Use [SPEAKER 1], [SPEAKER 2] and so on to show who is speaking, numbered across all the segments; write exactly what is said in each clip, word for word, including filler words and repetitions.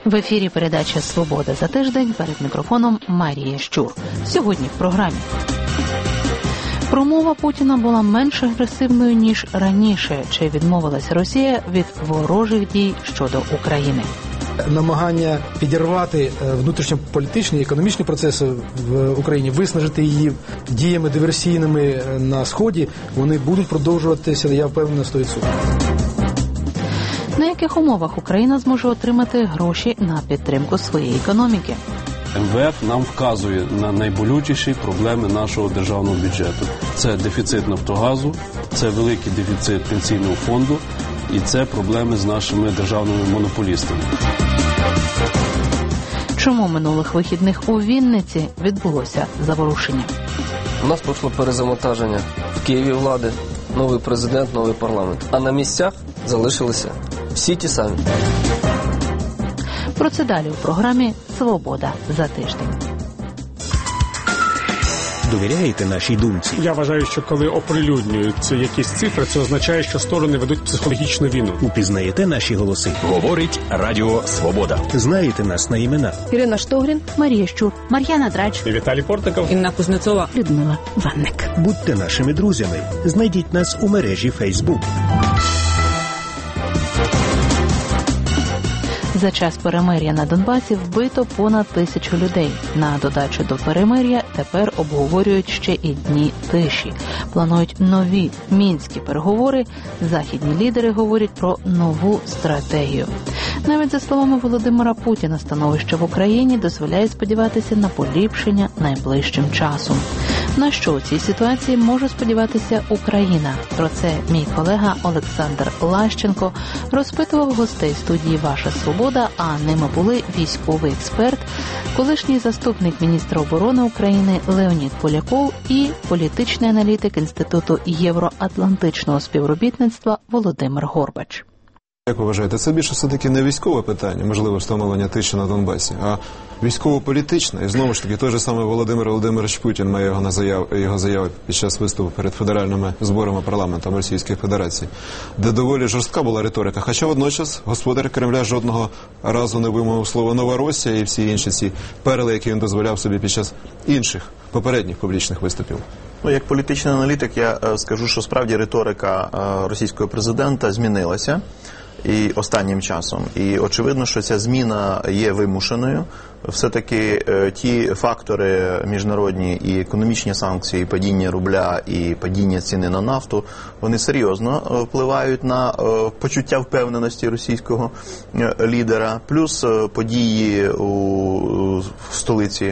[SPEAKER 1] В ефірі передача «Свобода за тиждень», перед мікрофоном Марія Щур. Сьогодні в програмі. Промова Путіна була менш агресивною, ніж раніше. Чи відмовилася Росія від ворожих дій щодо України?
[SPEAKER 2] Намагання підірвати внутрішньополітичні і економічні процеси в Україні, виснажити її діями диверсійними на Сході, вони будуть продовжуватися, я впевнений, на сто відсотків.
[SPEAKER 1] На яких умовах Україна зможе отримати гроші на підтримку своєї економіки?
[SPEAKER 3] Ем Ве Еф нам вказує на найболючіші проблеми нашого державного бюджету. Це дефіцит Нафтогазу, це великий дефіцит пенсійного фонду і це проблеми з нашими державними монополістами.
[SPEAKER 1] Чому минулих вихідних у Вінниці відбулося заворушення?
[SPEAKER 4] У нас пройшло перезавантаження в Києві влади, новий президент, новий парламент. А на місцях залишилися всі ті самі.
[SPEAKER 1] Про це далі у програмі «Свобода за тиждень».
[SPEAKER 5] Довіряєте нашій думці?
[SPEAKER 6] Я вважаю, що коли оприлюднюються якісь цифри, це означає, що сторони ведуть психологічну війну.
[SPEAKER 5] Упізнаєте наші голоси?
[SPEAKER 7] Говорить Радіо Свобода.
[SPEAKER 5] Знаєте нас на імена?
[SPEAKER 1] Ірина Штогрін, Марія Щур, Мар'яна Драч,
[SPEAKER 6] І Віталій Портников,
[SPEAKER 8] Інна Кузнецова,
[SPEAKER 1] Людмила Ванник.
[SPEAKER 5] Будьте нашими друзями. Знайдіть нас у мережі Фейсбук.
[SPEAKER 1] За час перемир'я на Донбасі вбито понад тисячу людей. На додачу до перемир'я тепер обговорюють ще і дні тиші. Планують нові мінські переговори. Західні лідери говорять про нову стратегію. Навіть за словами Володимира Путіна, становище в Україні дозволяє сподіватися на поліпшення найближчим часом. На що у цій ситуації може сподіватися Україна? Про це мій колега Олександр Лащенко розпитував гостей студії «Ваша Свобода», а ними були військовий експерт, колишній заступник міністра оборони України Леонід Поляков і політичний аналітик Інституту євроатлантичного співробітництва Володимир Горбач.
[SPEAKER 9] Як ви вважаєте, це більше все-таки не військове питання, можливо, встановлення тиші на Донбасі, а військово-політичне. І знову ж таки, той же самий Володимир Володимирович Путін має його, на заяв, його заяву під час виступу перед федеральними зборами парламенту Російської Федерації, де доволі жорстка була риторика. Хоча водночас господар Кремля жодного разу не вимовив слово «Новоросія» і всі інші ці перли, які він дозволяв собі під час інших попередніх публічних виступів.
[SPEAKER 10] Ну, як політичний аналітик, я е, скажу, що справді риторика е, російського президента змінилася і останнім часом. І очевидно, що ця зміна є вимушеною. Все-таки е, ті фактори міжнародні і економічні санкції, падіння рубля і падіння ціни на нафту, вони серйозно е, впливають на е, почуття впевненості російського е, лідера. Плюс е, події у, у столиці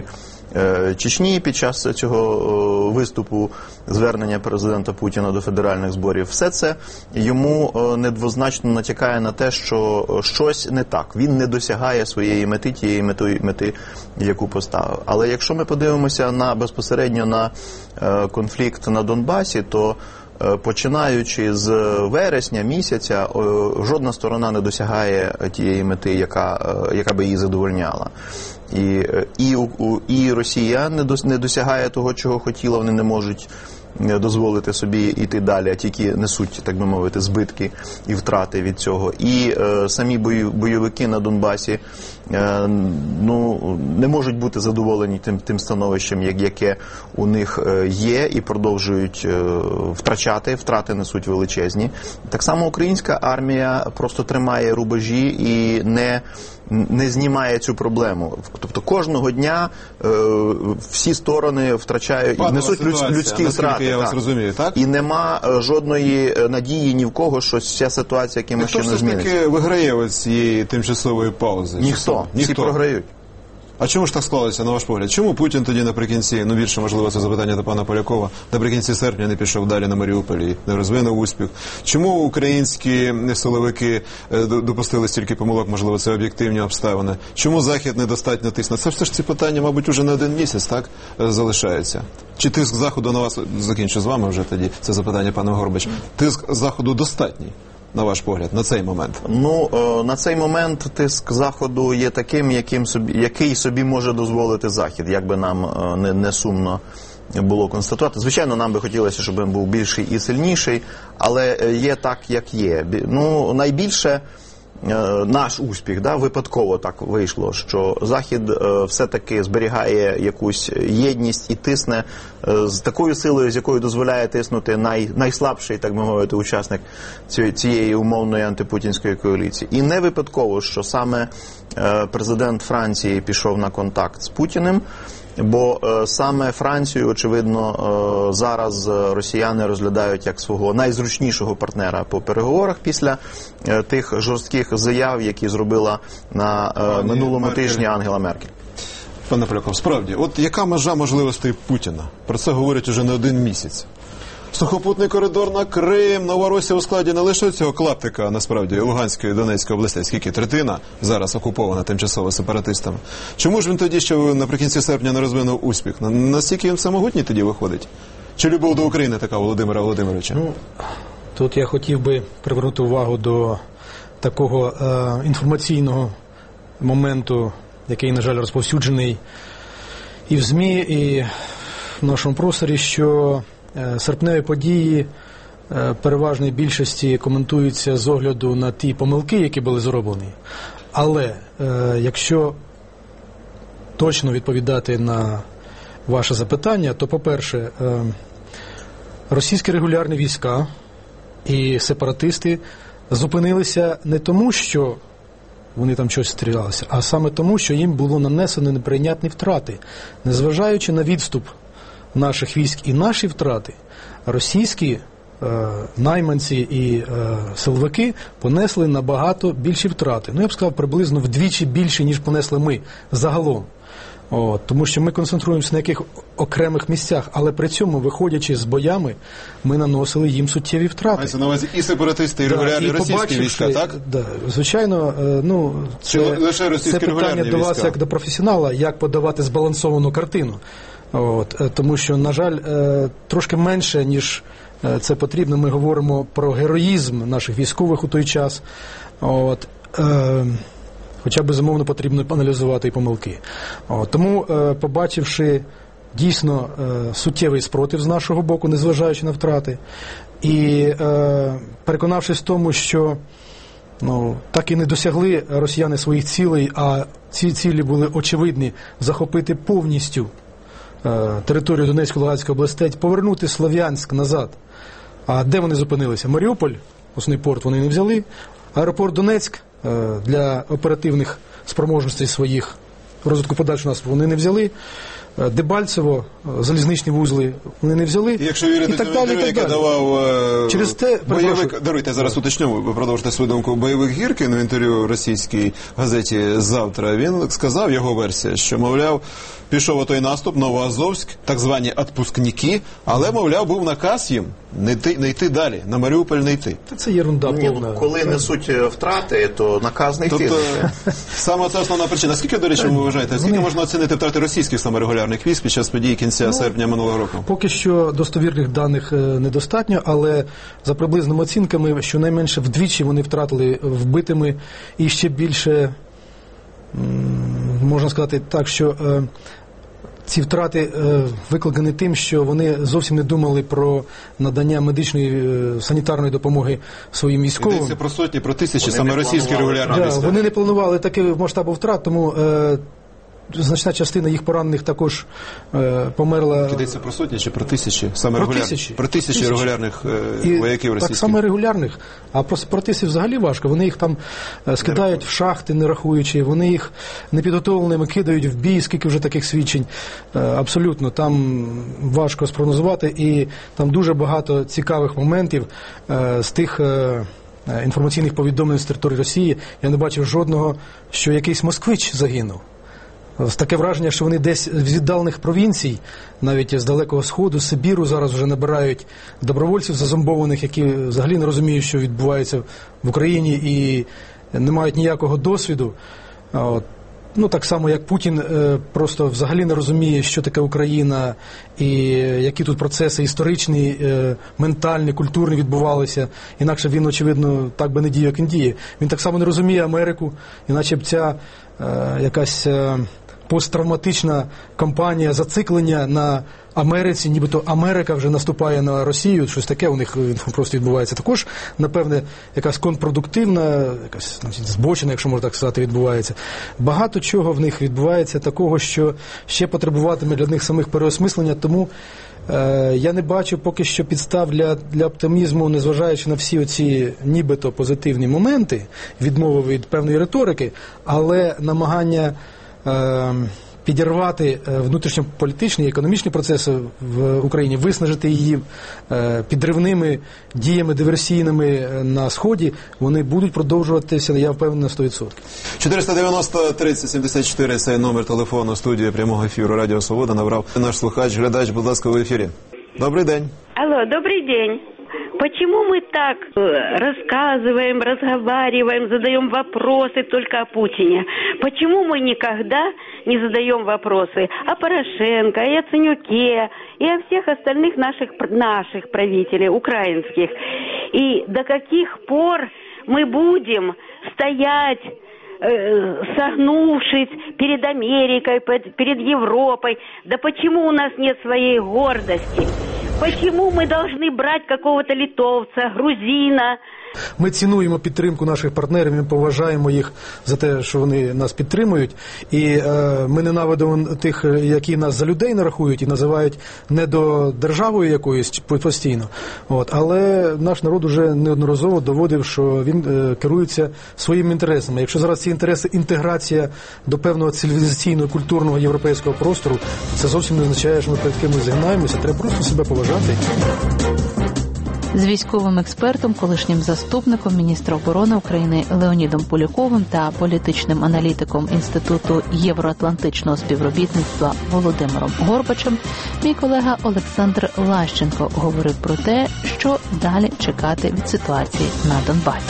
[SPEAKER 10] Чечні під час цього виступу, звернення президента Путіна до федеральних зборів. Все це йому недвозначно натякає на те, що щось не так. Він не досягає своєї мети, тієї мети, мети, яку поставив. Але якщо ми подивимося на безпосередньо на конфлікт на Донбасі, то починаючи з вересня місяця, жодна сторона не досягає тієї мети, яка, яка би її задовольняла. І, і, і Росія не досягає того, чого хотіла, вони не можуть дозволити собі йти далі, а тільки несуть, так би мовити, збитки і втрати від цього. І е, самі бою, бойовики на Донбасі е, ну, не можуть бути задоволені тим, тим становищем, як, яке у них е, є, і продовжують е, втрачати, втрати несуть величезні. Так само українська армія просто тримає рубежі і не не знімає цю проблему. Тобто кожного дня е, всі сторони втрачають,
[SPEAKER 9] Патова
[SPEAKER 10] несуть
[SPEAKER 9] ситуація,
[SPEAKER 10] людські втрати.
[SPEAKER 9] Я вас
[SPEAKER 10] так.
[SPEAKER 9] розумію, так?
[SPEAKER 10] І нема е, жодної надії ні в кого, що ця ситуація якимось чином зміниться.
[SPEAKER 9] Хто все ж таки виграє ось цієї тимчасової паузи?
[SPEAKER 10] Ніхто. Всі програють.
[SPEAKER 9] А чому ж так склалося, на ваш погляд? Чому Путін тоді наприкінці, ну більше, можливо, це запитання до пана Полякова, наприкінці серпня не пішов далі на Маріуполь і не розвинув успіх? Чому українські силовики допустили стільки помилок, можливо, це об'єктивні обставини? Чому Захід недостатньо тисне? Це все ж ці питання, мабуть, уже не один місяць, так, залишаються. Чи тиск Заходу на вас, закінчу з вами вже тоді це запитання, пане Горбач, тиск Заходу достатній? На ваш погляд, на цей момент?
[SPEAKER 10] Ну, на цей момент тиск Заходу є таким, яким собі, який собі може дозволити Захід, як би нам не, не сумно було констатувати. Звичайно, нам би хотілося, щоб він був більший і сильніший, але є так, як є. Ну, найбільше наш успіх, да, випадково так вийшло, що Захід е, все-таки зберігає якусь єдність і тисне е, з такою силою, з якою дозволяє тиснути най, найслабший, так би мовити, учасник цієї умовної антипутінської коаліції. І не випадково, що саме е, президент Франції пішов на контакт з Путіним, бо е, саме Францію, очевидно, е, зараз росіяни розглядають як свого найзручнішого партнера по переговорах після е, тих жорстких заяв, які зробила на е, минулому Меркель. тижні Ангела Меркель.
[SPEAKER 9] Пане Поляков, справді, от яка межа можливостей Путіна? Про це говорять уже не один місяць. Сухопутний коридор на Крим, Новоросія у складі не лише цього клаптика, насправді, Луганської і Донецької областей, скільки третина зараз окупована тимчасово сепаратистами. Чому ж він тоді ще наприкінці серпня не розвинув успіх? Настільки він всемогутній тоді виходить? Чи любов до України така Володимира Володимировича?
[SPEAKER 2] Ну, тут я хотів би привернути увагу до такого е, інформаційного моменту, який, на жаль, розповсюджений і в ЗМІ, і в нашому просторі, що серпневі події переважної більшості коментуються з огляду на ті помилки, які були зроблені. Але якщо точно відповідати на ваше запитання, то, по-перше, російські регулярні війська і сепаратисти зупинилися не тому, що вони там щось стрілялися, а саме тому, що їм було нанесено неприйнятні втрати. Незважаючи на відступ наших військ і наші втрати, російські е, найманці і е, силовики понесли набагато більші втрати. Ну, я б сказав, приблизно вдвічі більше, ніж понесли ми загалом. О, тому що ми концентруємося на яких окремих місцях, але при цьому, виходячи з боями, ми наносили їм суттєві втрати.
[SPEAKER 9] Мається на увазі і сепаратисти, і регулярні
[SPEAKER 2] да, і
[SPEAKER 9] російські війська, так?
[SPEAKER 2] Да, звичайно, ну, це,
[SPEAKER 9] лише
[SPEAKER 2] це питання до вас як до професіонала, як подавати збалансовану картину. От, тому що, на жаль, трошки менше, ніж це потрібно, ми говоримо про героїзм наших військових у той час. От, е, хоча, безумовно, потрібно аналізувати і помилки. От, тому, е, побачивши дійсно е, суттєвий спротив з нашого боку, незважаючи на втрати, і е, переконавшись в тому, що ну, так і не досягли росіяни своїх цілей, а ці цілі були очевидні – захопити повністю територію Донецької, Луганської областей, повернути Слов'янськ назад. А де вони зупинилися? Маріуполь, основний порт, вони не взяли. Аеропорт Донецьк для оперативних спроможностей своїх розвитку подальшого нас вони не взяли. Дебальцево, залізничні вузли вони не взяли. І
[SPEAKER 9] якщо вірити цьому інтерв'ю, яке давав е...
[SPEAKER 2] через те,
[SPEAKER 9] бойовик, даруйте, зараз уточню, ви продовжите свою думку, бойовик Гіркін в інтерв'ю російській газеті «Завтра», він сказав, його версія, що, мовляв, пішов отой наступ, Новоазовськ, так звані «отпускники», але, мовляв, був наказ їм не йти, не йти далі, на Маріуполь не йти.
[SPEAKER 2] Це єрунда повна.
[SPEAKER 10] Коли несуть втрати, то наказ не йти.
[SPEAKER 9] Тобто, саме це основна причина. Скільки, до речі, ви вважаєте, скільки можна оцінити втрати російських саме регулярних військ під час подій кінця ну, серпня минулого року?
[SPEAKER 2] Поки що достовірних даних недостатньо, але за приблизними оцінками, щонайменше вдвічі вони втратили вбитими і ще більше, можна сказати так, що ці втрати викликані тим, що вони зовсім не думали про надання медичної санітарної допомоги своїм військовим.
[SPEAKER 9] Йдеться про сотні, про тисячі, вони саме російські регулярні
[SPEAKER 2] да,
[SPEAKER 9] війська.
[SPEAKER 2] Вони не планували такого масштабу втрат, тому е, значна частина їх поранених також е, померла.
[SPEAKER 9] Йдеться про сотні чи про тисячі? Саме
[SPEAKER 2] про
[SPEAKER 9] регуляр...
[SPEAKER 2] тисячі.
[SPEAKER 9] Про тисячі, тисячі. регулярних е,
[SPEAKER 2] І
[SPEAKER 9] вояків російських.
[SPEAKER 2] Так само регулярних. А про сепаратистів взагалі важко. Вони їх там е, скидають в шахти, не рахуючи. Вони їх непідготовленими кидають в бій, скільки вже таких свідчень. Е, абсолютно. Там важко спрогнозувати. І там дуже багато цікавих моментів е, з тих е, інформаційних повідомлень з території Росії. Я не бачив жодного, що якийсь москвич загинув. Таке враження, що вони десь з віддалених провінцій, навіть з Далекого Сходу, з Сибіру зараз вже набирають добровольців зазомбованих, які взагалі не розуміють, що відбувається в Україні і не мають ніякого досвіду. От. Ну, так само, як Путін е, просто взагалі не розуміє, що таке Україна і які тут процеси історичні, е, ментальні, культурні відбувалися. Інакше він, очевидно, так би не діяв, як він діє. Він так само не розуміє Америку, іначе б ця е, якась е, посттравматична кампанія зациклення на Америці, нібито Америка вже наступає на Росію, щось таке у них просто відбувається. Також, напевне, якась контрпродуктивна, якась, значить, збочина, якщо можна так сказати, відбувається. Багато чого в них відбувається такого, що ще потребуватиме для них самих переосмислення, тому е, я не бачу поки що підстав для, для оптимізму, незважаючи на всі оці нібито позитивні моменти, відмови від певної риторики, але намагання е, підірвати внутрішньополітичні і економічні процеси в Україні, виснажити її підривними діями диверсійними на Сході, вони будуть продовжуватися, я впевнений, на сто відсотків.
[SPEAKER 9] чотириста дев'яносто тридцять сімдесят чотири – це номер телефону студії прямого ефіру Радіо Свобода. Набрав наш слухач, глядач, будь ласка, в ефірі. Добрий день.
[SPEAKER 8] Алло, добрый день. Почему мы так рассказываем, разговариваем, задаем вопросы только о Путине? Почему мы никогда не задаем вопросы о Порошенко, и о Ценюке, и о всех остальных наших, наших правителей, украинских? И до каких пор мы будем стоять, согнувшись перед Америкой, перед Европой? Да почему у нас нет своей гордости? Почему мы должны брать какого-то литовца, грузина?
[SPEAKER 2] Ми цінуємо підтримку наших партнерів, ми поважаємо їх за те, що вони нас підтримують, і е, ми ненавидимо тих, які нас за людей не рахують і називають недодержавою якоюсь постійно. От. Але наш народ уже неодноразово доводив, що він е, керується своїми інтересами. Якщо зараз ці інтереси інтеграція до певного цивілізаційного, культурного європейського простору, то це зовсім не означає, що ми перед кимось згинаємося, треба просто себе поважати.
[SPEAKER 1] З військовим експертом, колишнім заступником міністра оборони України Леонідом Поляковим та політичним аналітиком Інституту євроатлантичного співробітництва Володимиром Горбачем мій колега Олександр Лащенко говорив про те, що далі чекати від ситуації на Донбасі.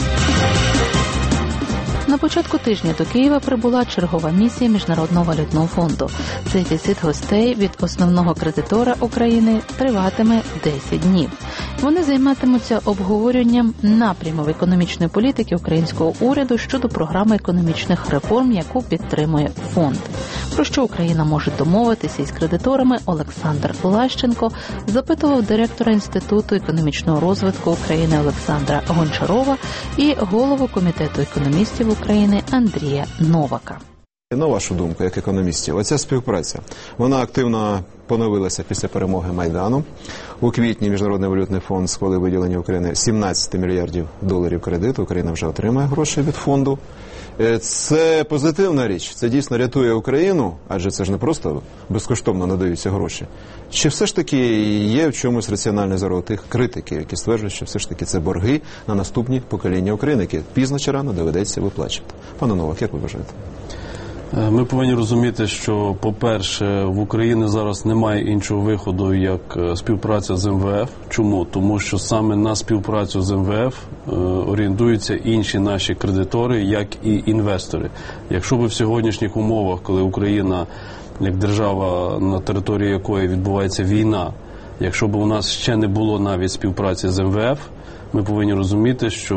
[SPEAKER 1] На початку тижня до Києва прибула чергова місія Міжнародного валютного фонду. Цей візит гостей від основного кредитора України триватиме десять днів. Вони займатимуться обговоренням напрямів економічної політики українського уряду щодо програми економічних реформ, яку підтримує фонд. Про що Україна може домовитися із кредиторами, Олександр Лащенко запитував директора Інституту економічного розвитку України Олександра Гончарова і голову Комітету економістів України Андрія Новака.
[SPEAKER 9] На вашу думку, як економістів, оця співпраця, вона активно поновилася після перемоги Майдану. У квітні Міжнародний валютний фонд схвалив виділення Україні сімнадцять мільярдів доларів кредиту. Україна вже отримає гроші від фонду. Це позитивна річ, це дійсно рятує Україну, адже це ж не просто безкоштовно надаються гроші. Чи все ж таки є в чомусь раціональний зарод тих критиків, які стверджують, що все ж таки це борги на наступні покоління України, які пізно чи рано доведеться виплачувати? Пане Новак, як ви вважаєте?
[SPEAKER 3] Ми повинні розуміти, що, по-перше, в Україні зараз немає іншого виходу, як співпраця з ем ве еф. Чому? Тому що саме на співпрацю з ем ве еф орієнтуються інші наші кредитори, як і інвестори. Якщо би в сьогоднішніх умовах, коли Україна, як держава, на території якої відбувається війна, якщо б у нас ще не було навіть співпраці з ем ве еф, ми повинні розуміти, що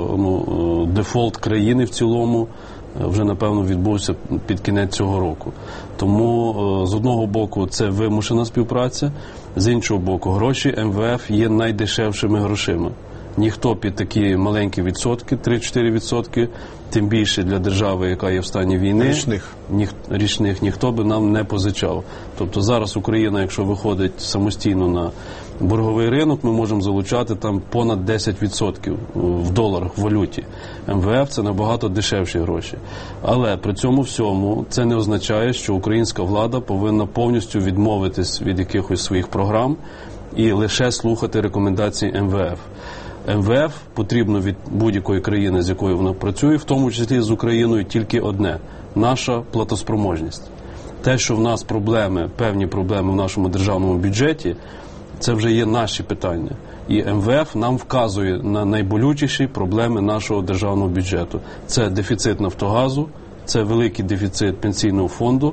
[SPEAKER 3] ну, дефолт країни в цілому вже, напевно, відбувся під кінець цього року. Тому, з одного боку, це вимушена співпраця, з іншого боку, гроші ем ве еф є найдешевшими грошима. Ніхто під такі маленькі відсотки, три-чотири відсотки, тим більше для держави, яка є в стані війни,
[SPEAKER 9] річних.
[SPEAKER 3] Ніх, річних ніхто би нам не позичав. Тобто зараз Україна, якщо виходить самостійно на борговий ринок, ми можемо залучати там понад десять відсотків в доларах, в валюті. ем ве еф – це набагато дешевші гроші. Але при цьому всьому це не означає, що українська влада повинна повністю відмовитись від якихось своїх програм і лише слухати рекомендації ем ве еф. ем ве еф потрібно від будь-якої країни, з якою вона працює, в тому числі з Україною, тільки одне – наша платоспроможність. Те, що в нас проблеми, певні проблеми в нашому державному бюджеті, це вже є наші питання. І ем ве еф нам вказує на найболючіші проблеми нашого державного бюджету. Це дефіцит Нафтогазу, це великий дефіцит пенсійного фонду,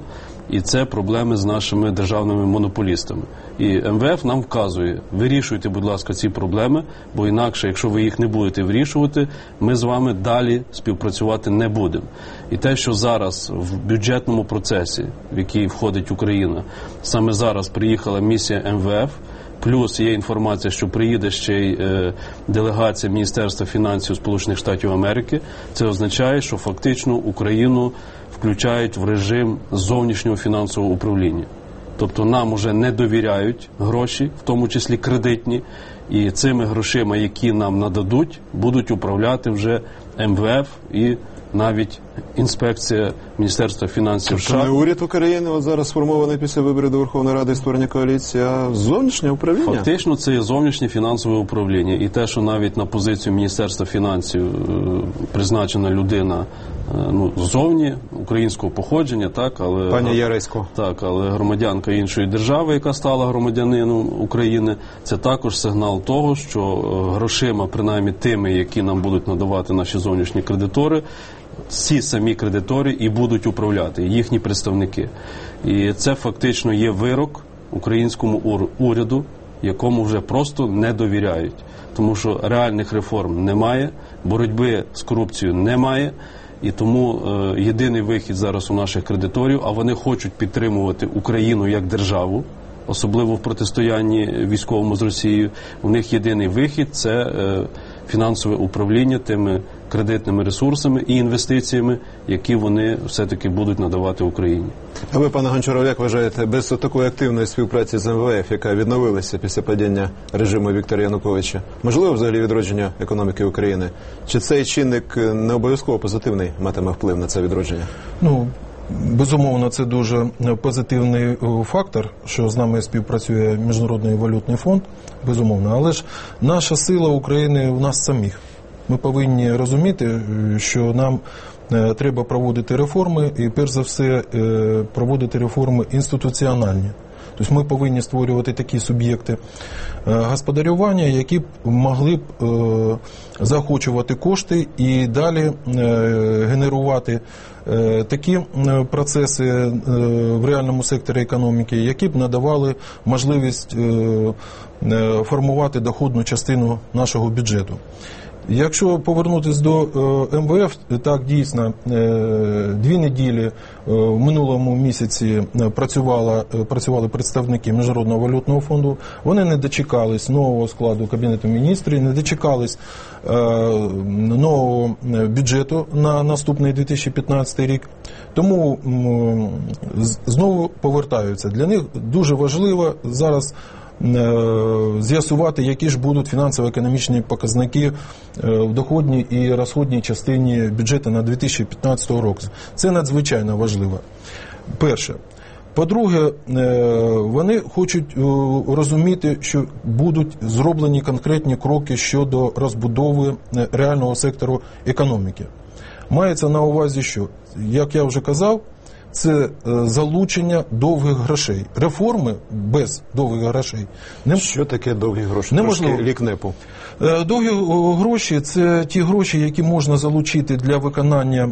[SPEAKER 3] І це проблеми з нашими державними монополістами. І Ем Ве Еф нам вказує, вирішуйте, будь ласка, ці проблеми, бо інакше, якщо ви їх не будете вирішувати, ми з вами далі співпрацювати не будемо. І те, що зараз в бюджетному процесі, в який входить Україна, саме зараз приїхала місія Ем Ве Еф, плюс є інформація, що приїде ще й е, делегація Міністерства фінансів Сполучених Штатів Америки, це означає, що фактично Україну включають в режим зовнішнього фінансового управління. Тобто нам уже не довіряють гроші, в тому числі кредитні, і цими грошима, які нам нададуть, будуть управляти вже Ем Ве Еф і навіть інспекція Міністерства фінансів США.
[SPEAKER 9] Тобто не уряд України от зараз сформований після виборів до Верховної Ради і створення коаліції, а зовнішнє управління?
[SPEAKER 3] Фактично це є зовнішнє фінансове управління. І те, що навіть на позицію Міністерства фінансів е, призначена людина е, ну, ззовні, українського походження, так, але...
[SPEAKER 9] Пані Яресько.
[SPEAKER 3] Так, але громадянка іншої держави, яка стала громадянином України, це також сигнал того, що грошима, принаймні тими, які нам будуть надавати наші зовнішні кредитори, ці самі кредитори і будуть управляти, їхні представники. І це фактично є вирок українському уряду, якому вже просто не довіряють. Тому що реальних реформ немає, боротьби з корупцією немає, і тому е, єдиний вихід зараз у наших кредиторів, а вони хочуть підтримувати Україну як державу, особливо в протистоянні військовому з Росією, у них єдиний вихід – це е, фінансове управління тими кредитними ресурсами і інвестиціями, які вони все-таки будуть надавати Україні.
[SPEAKER 9] А ви, пане Гончаров, як вважаєте, без такої активної співпраці з Ем Ве Еф, яка відновилася після падіння режиму Віктора Януковича, можливо взагалі відродження економіки України? Чи цей чинник не обов'язково позитивний матиме вплив на це відродження?
[SPEAKER 11] Ну, безумовно, це дуже позитивний фактор, що з нами співпрацює Міжнародний валютний фонд, безумовно. Але ж наша сила України в нас самих. Ми повинні розуміти, що нам треба проводити реформи і, перш за все, проводити реформи інституціональні. Тобто ми повинні створювати такі суб'єкти господарювання, які б могли б заохочувати кошти і далі генерувати такі процеси в реальному секторі економіки, які б надавали можливість формувати доходну частину нашого бюджету. Якщо повернутися до Ем Ве Еф, так, дійсно, дві неділі в минулому місяці працювали, працювали представники Міжнародного валютного фонду. Вони не дочекались нового складу Кабінету міністрів, не дочекались нового бюджету на наступний дві тисячі п'ятнадцятий рік. Тому знову повертаються. Для них дуже важливо зараз з'ясувати, які ж будуть фінансово-економічні показники в доходній і розходній частині бюджету на дві тисячі п'ятнадцятий рік. Це надзвичайно важливо. Перше. По-друге, вони хочуть розуміти, що будуть зроблені конкретні кроки щодо розбудови реального сектору економіки. Мається на увазі, що, як я вже казав, це залучення довгих грошей. Реформи без довгих грошей. Не...
[SPEAKER 9] Що таке довгі гроші?
[SPEAKER 11] Неможливо.
[SPEAKER 9] Лік НЕПу.
[SPEAKER 11] Довгі гроші – це ті гроші, які можна залучити для виконання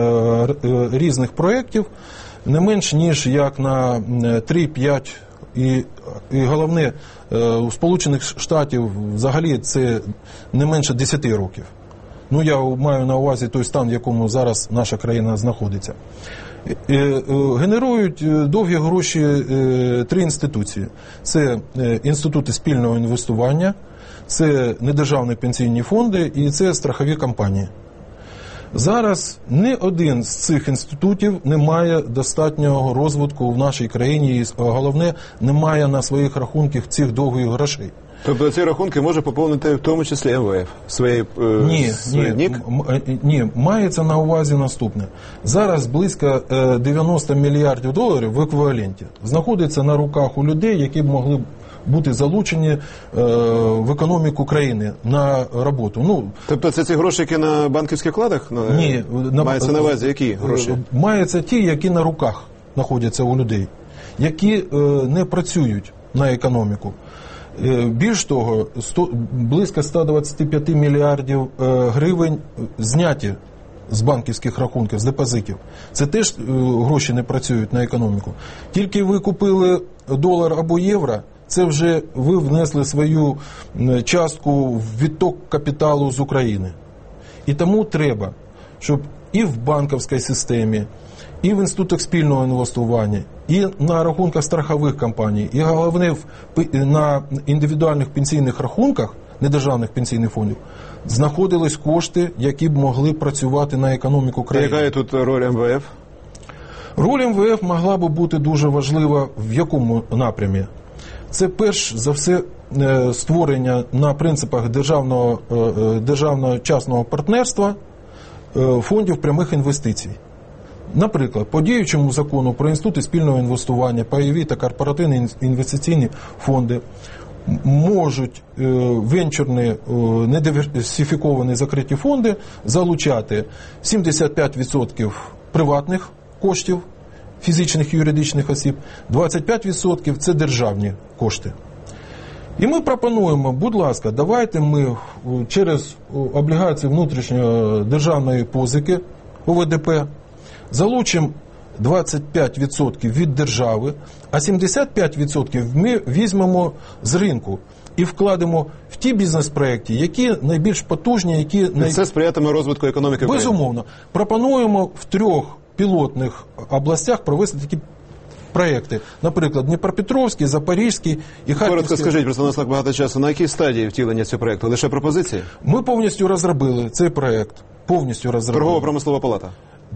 [SPEAKER 11] різних проєктів, не менш, ніж як на три-п'ять. І, і головне, у Сполучених Штатів взагалі це не менше десяти років. Ну, я маю на увазі той стан, в якому зараз наша країна знаходиться. Генерують довгі гроші три інституції. Це інститути спільного інвестування, це недержавні пенсійні фонди і це страхові компанії. Зараз ні один з цих інститутів не має достатнього розвитку в нашій країні і, головне, не має на своїх рахунках цих довгих грошей.
[SPEAKER 9] Тобто ці рахунки може поповнити в тому числі Ем Ве Еф? Своєї, е,
[SPEAKER 11] ні,
[SPEAKER 9] свій
[SPEAKER 11] ні, ні, мається на увазі наступне. Зараз близько дев'яносто мільярдів доларів в еквіваленті знаходиться на руках у людей, які б могли бути залучені е, в економіку країни на роботу. Ну,
[SPEAKER 9] тобто це ці гроші, які на банківських вкладах?
[SPEAKER 11] Ні.
[SPEAKER 9] Мається на увазі які гроші?
[SPEAKER 11] Мається ті, які на руках знаходяться у людей, які е, не працюють на економіку. Більш того, сто, близько ста двадцяти п'яти мільярдів е, гривень зняті з банківських рахунків, з депозитів. Це теж е, гроші не працюють на економіку. Тільки ви купили долар або євро, це вже ви внесли свою частку в відток капіталу з України. І тому треба, щоб і в банківській системі, і в інститутах спільного інвестування, і на рахунках страхових компаній, і головне на індивідуальних пенсійних рахунках недержавних пенсійних фондів знаходились кошти, які б могли працювати на економіку країни.
[SPEAKER 9] Яка є тут роль ем ве еф?
[SPEAKER 11] Роль ем ве еф могла б бути дуже важлива в якому напрямі? Це перш за все створення на принципах державного, державного частного партнерства фондів прямих інвестицій. Наприклад, по діючому закону про інститути спільного інвестування, пайові та корпоративні інвестиційні фонди можуть венчурні недиверсифіковані закриті фонди залучати сімдесят п'ять відсотків приватних коштів фізичних і юридичних осіб, двадцять п'ять відсотків це державні кошти. І ми пропонуємо, будь ласка, давайте ми через облігації внутрішньої державної позики о ве де пе залучимо двадцять п'ять відсотків від держави, а сімдесят п'ять відсотків ми візьмемо з ринку і вкладемо в ті бізнес-проекти, які найбільш потужні, які...
[SPEAKER 9] Най... Це сприятиме розвитку економіки України?
[SPEAKER 11] Безумовно. Пропонуємо в трьох пілотних областях провести такі проекти. Наприклад, Дніпропетровський, Запорізький і Харківський.
[SPEAKER 9] Коротко скажіть, просто у нас так багато часу. На якій стадії втілення цього проекту? Лише пропозиції?
[SPEAKER 11] Ми повністю розробили цей проект. Повністю розробили.
[SPEAKER 9] Торгово-промислова палата?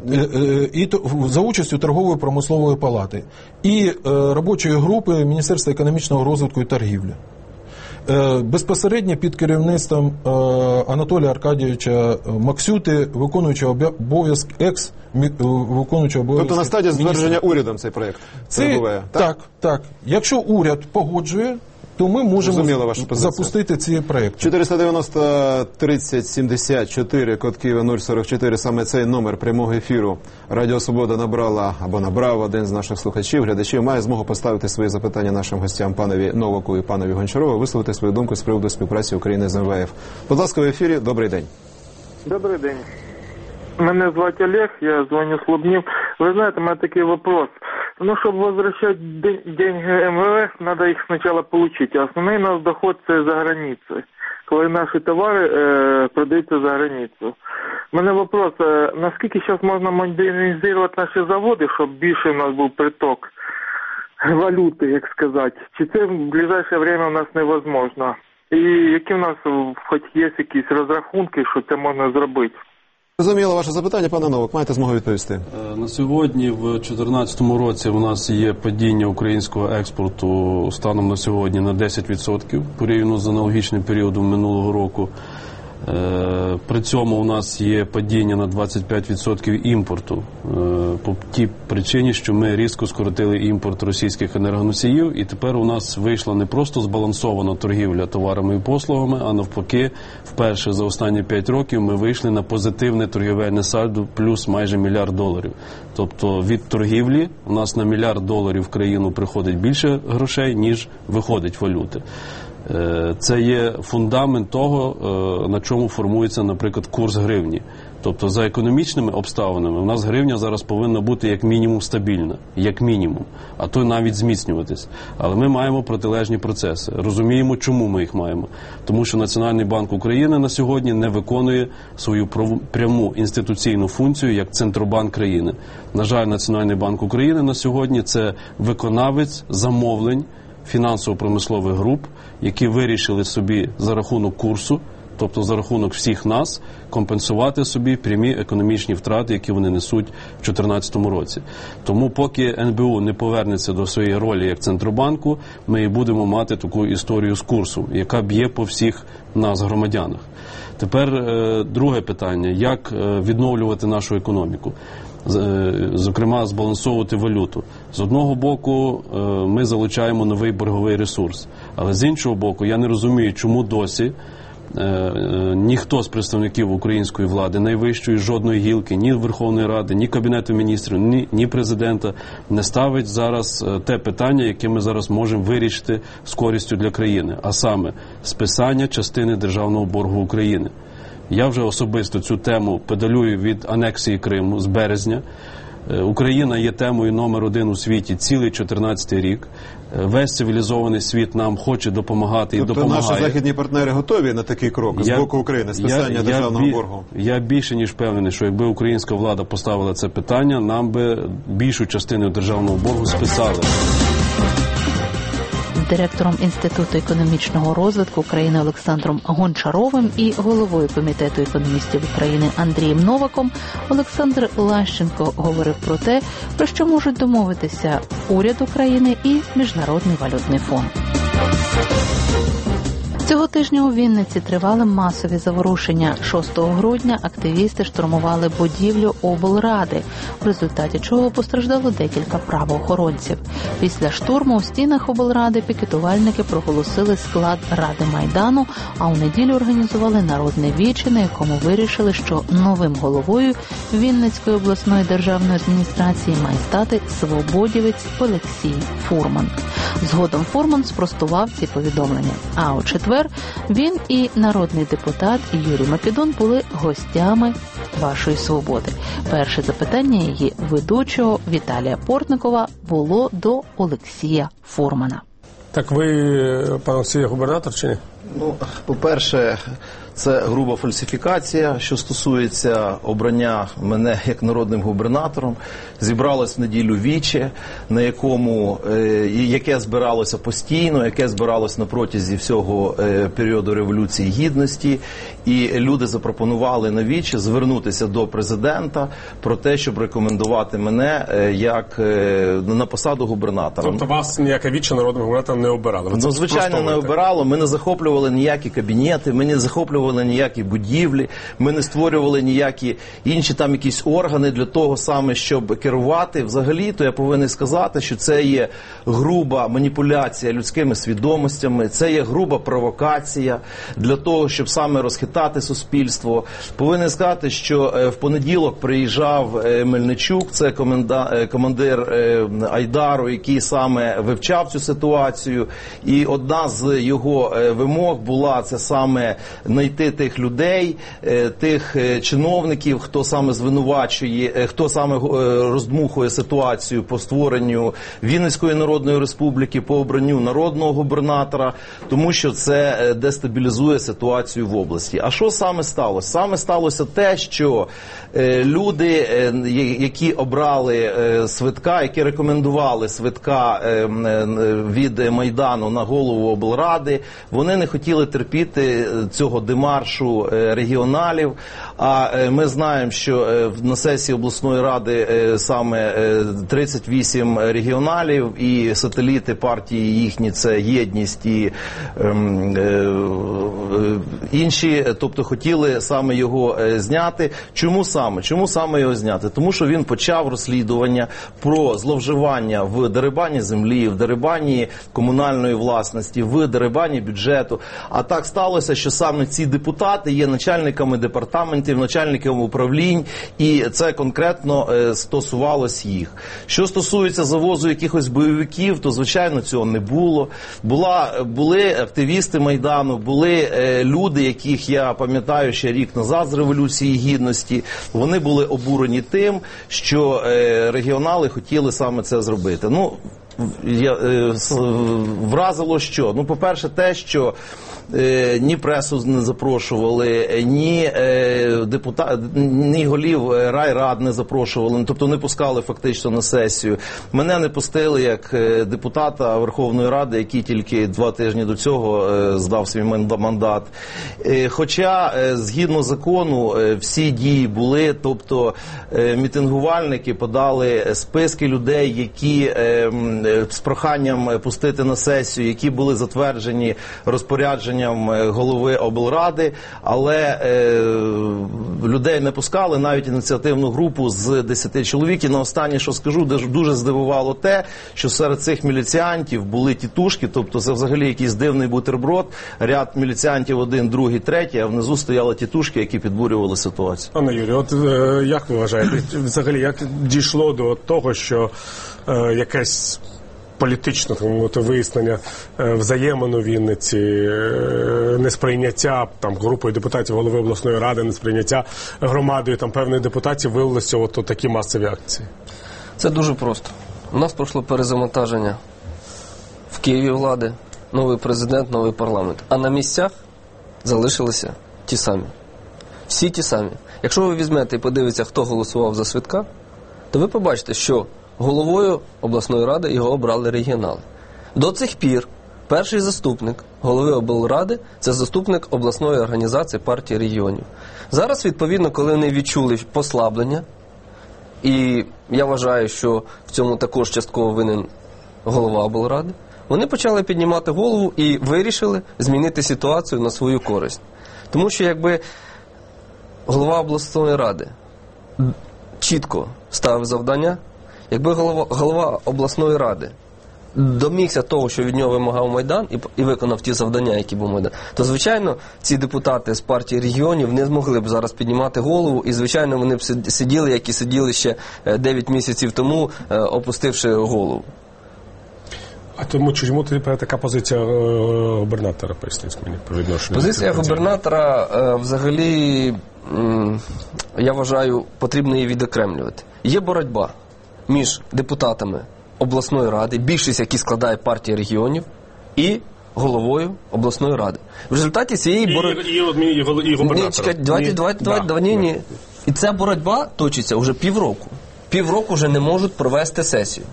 [SPEAKER 11] І за участю торгової промислової палати і робочої групи Міністерства економічного розвитку і торгівлі. Безпосередньо під керівництвом Анатолія Аркадійовича Максюти, виконуючого обов'язки, екс виконуючого обов'язки.
[SPEAKER 9] Тобто на стадії затвердження урядом цей проєкт перебуває?
[SPEAKER 11] Так? так, так. Якщо уряд погоджує, то ми можемо запустити ці проєкти.
[SPEAKER 9] чотириста дев'яносто тридцять сімдесят чотири, код Києва нуль сорок чотири, саме цей номер прямого ефіру Радіо Свобода набрала або набрав один з наших слухачів, глядачів, має змогу поставити свої запитання нашим гостям, панові Новаку і панові Гончарову, висловити свою думку з приводу співпраці України з ем ве еф. Будь ласка, в ефірі. Добрий день.
[SPEAKER 12] Добрий день. Мене звати Олег, я дзвоню з Лубнів. Ви знаєте, у мене такий вопрос. Ну, чтобы возвращать деньги эм вэ эф, надо их сначала получить. А основной наш доход – це за границей. Коли наші товари е, продаються за границю. У мене вопрос, е, наскільки зараз можна модернізувати наші заводи, щоб більше у нас був приток валюти, як сказати? Чи це в ближайше время у нас невозможно? І які у нас хоч є якісь розрахунки, що це можна зробити?
[SPEAKER 9] Зрозуміло ваше запитання, пане Новак, маєте змогу відповісти.
[SPEAKER 3] На сьогодні, в дві тисячі чотирнадцятому році, у нас є падіння українського експорту станом на сьогодні на десять відсотків, порівняно з аналогічним періодом минулого року. При цьому у нас є падіння на двадцять п'ять відсотків імпорту по тій причині, що ми різко скоротили імпорт російських енергоносіїв, і тепер у нас вийшла не просто збалансована торгівля товарами і послугами, а навпаки, вперше за останні п'ять років ми вийшли на позитивне торгівельне сальдо плюс майже мільярд доларів. Тобто від торгівлі у нас на мільярд доларів в країну приходить більше грошей, ніж виходить валюти. Це є фундамент того, на чому формується, наприклад, курс гривні. Тобто за економічними обставинами у нас гривня зараз повинна бути як мінімум стабільна, як мінімум, а то навіть зміцнюватись. Але ми маємо протилежні процеси. Розуміємо, чому ми їх маємо. Тому що Національний банк України на сьогодні не виконує свою пряму інституційну функцію як Центробанк країни. На жаль, Національний банк України на сьогодні – це виконавець замовлень фінансово-промислових груп, які вирішили собі за рахунок курсу, тобто за рахунок всіх нас, компенсувати собі прямі економічні втрати, які вони несуть в дві тисячі чотирнадцятому році. Тому поки ен бе у не повернеться до своєї ролі як Центробанку, ми і будемо мати таку історію з курсу, яка б'є по всіх нас, громадянах. Тепер е, друге питання, як е, відновлювати нашу економіку. Зокрема, збалансовувати валюту. З одного боку, ми залучаємо новий борговий ресурс. Але з іншого боку, я не розумію, чому досі ніхто з представників української влади, найвищої жодної гілки, ні Верховної Ради, ні Кабінету міністрів, ні, ні президента не ставить зараз те питання, яке ми зараз можемо вирішити з користю для країни, а саме списання частини державного боргу України. Я вже особисто цю тему педалюю від анексії Криму з березня. Україна є темою номер один у світі цілий чотирнадцятий рік. Весь цивілізований світ нам хоче допомагати
[SPEAKER 9] тобто
[SPEAKER 3] і допомагає.
[SPEAKER 9] Тобто наші західні партнери готові на такий крок з
[SPEAKER 3] я,
[SPEAKER 9] боку України, списання
[SPEAKER 3] я,
[SPEAKER 9] державного
[SPEAKER 3] я,
[SPEAKER 9] боргу?
[SPEAKER 3] Я більше ніж впевнений, що якби українська влада поставила це питання, нам би більшу частину державного боргу списали.
[SPEAKER 1] Директором Інституту економічного розвитку України Олександром Гончаровим і головою Комітету економістів України Андрієм Новаком Олександр Лащенко говорив про те, про що можуть домовитися уряд України і Міжнародний валютний фонд. Цього тижня у Вінниці тривали масові заворушення. шостого грудня активісти штурмували будівлю облради, в результаті чого постраждало декілька правоохоронців. Після штурму у стінах облради пікетувальники проголосили склад Ради Майдану, а у неділю організували народне віче, на якому вирішили, що новим головою Вінницької обласної державної адміністрації має стати свободівець Олексій Фурман. Згодом Фурман спростував ці повідомлення. А у четвер він і народний депутат Юрій Македон були гостями вашої свободи. Перше запитання її ведучого Віталія Портникова було до Олексія Фурмана.
[SPEAKER 6] Так ви, пан Олексій, губернатор чи ні?
[SPEAKER 10] Ну, по-перше, це груба фальсифікація, що стосується обрання мене як народним губернатором. Зібралось в неділю віче, на якому, е, яке збиралося постійно, яке збиралось на протязі всього е, періоду Революції Гідності. І люди запропонували на віче звернутися до президента про те, щоб рекомендувати мене е, як е, на посаду губернатора.
[SPEAKER 6] Тобто вас ніяке віче народним губернатором не обирали?
[SPEAKER 10] Ну, звичайно, не обирало. Ми не захоплювали ніякі кабінети, ми не захоплювали ніякі будівлі, ми не створювали ніякі інші там якісь органи для того саме, щоб керувати. Взагалі-то я повинен сказати, що це є груба маніпуляція людськими свідомостями, це є груба провокація для того, щоб саме розхитати суспільство. Повинен сказати, що в понеділок приїжджав Мельничук, це командир Айдару, який саме вивчав цю ситуацію, і одна з його вимог була це саме знайти тих людей, тих чиновників, хто саме звинувачує, хто саме роздмухує ситуацію по створенню Вінницької Народної Республіки, по обранню народного губернатора, тому що це дестабілізує ситуацію в області. А що саме сталося? Саме сталося те, що люди, які обрали Свитка, які рекомендували Свитка від Майдану на голову облради, вони не хотіли терпіти цього демаршу регіоналів. А ми знаємо, що на сесії обласної ради саме тридцять вісім регіоналів і сателіти партії їхні, це Єдність і інші, тобто хотіли саме його зняти. Чому саме? Чому саме його зняти? Тому що він почав розслідування про зловживання в дерибані землі, в дерибані комунальної власності, в дерибані бюджету. А так сталося, що саме ці депутати є начальниками департаментів, начальниками управлінь, і це конкретно стосувалось їх. Що стосується завозу якихось бойовиків, то, звичайно, цього не було. Була, були активісти Майдану, були е, люди, яких я пам'ятаю ще рік назад з Революції Гідності. Вони були обурені тим, що е, регіонали хотіли саме це зробити. Ну, я, е, вразило що? Ну, по-перше, те, що Е, ні пресу не запрошували, ні е, депутат, ні голів райрад не запрошували, тобто не пускали фактично на сесію. Мене не пустили як депутата Верховної Ради, який тільки два тижні до цього е, здав свій мандат. Е, хоча, е, згідно закону, е, всі дії були, тобто е, мітингувальники подали списки людей, які е, з проханням пустити на сесію, які були затверджені розпорядженням голови облради, але е, людей не пускали, навіть ініціативну групу з десяти чоловік. І на останнє, що скажу, дуже здивувало те, що серед цих міліціантів були тітушки, тобто це взагалі якийсь дивний бутерброд, ряд міліціантів один, другий, третій, а внизу стояли тітушки, які підбурювали ситуацію.
[SPEAKER 6] Пане Юрію, от е, як ви вважаєте, взагалі, як дійшло до того, що е, якесь політичного вияснення взаємин у Вінниці, несприйняття там групою депутатів голови обласної ради, несприйняття громадою там певних депутатів виявилося от, от такі масові акції?
[SPEAKER 4] Це дуже просто. У нас пройшло перезавантаження в Києві влади, новий президент, новий парламент. А на місцях залишилися ті самі. Всі ті самі. Якщо ви візьмете і подивитеся, хто голосував за Свитка, то ви побачите, що головою обласної ради його обрали регіонали. До цих пір перший заступник голови облради – це заступник обласної організації партії регіонів. Зараз, відповідно, коли вони відчули послаблення, і я вважаю, що в цьому також частково винен голова облради, вони почали піднімати голову і вирішили змінити ситуацію на свою користь. Тому що якби голова обласної ради чітко ставив завдання, якби голова, голова обласної ради домігся того, що від нього вимагав Майдан, і, і виконав ті завдання, які був Майдан, то, звичайно, ці депутати з партії регіонів не змогли б зараз піднімати голову, і, звичайно, вони б сиділи, як і сиділи ще дев'ять місяців тому, опустивши голову.
[SPEAKER 6] А тому чому тоді така позиція губернатора, поясніть мені, по відношенню?
[SPEAKER 4] Позиція губернатора, взагалі, я вважаю, потрібно її відокремлювати. Є боротьба між депутатами обласної ради, більшість, які складає партія регіонів, і головою обласної ради. В результаті цієї боротьби...
[SPEAKER 6] І, і, і, і губернатора.
[SPEAKER 4] Ні, чекайте, давайте, давайте, давайте, давайте, ні, ні. І ця боротьба точиться вже півроку. Півроку вже не можуть провести сесію.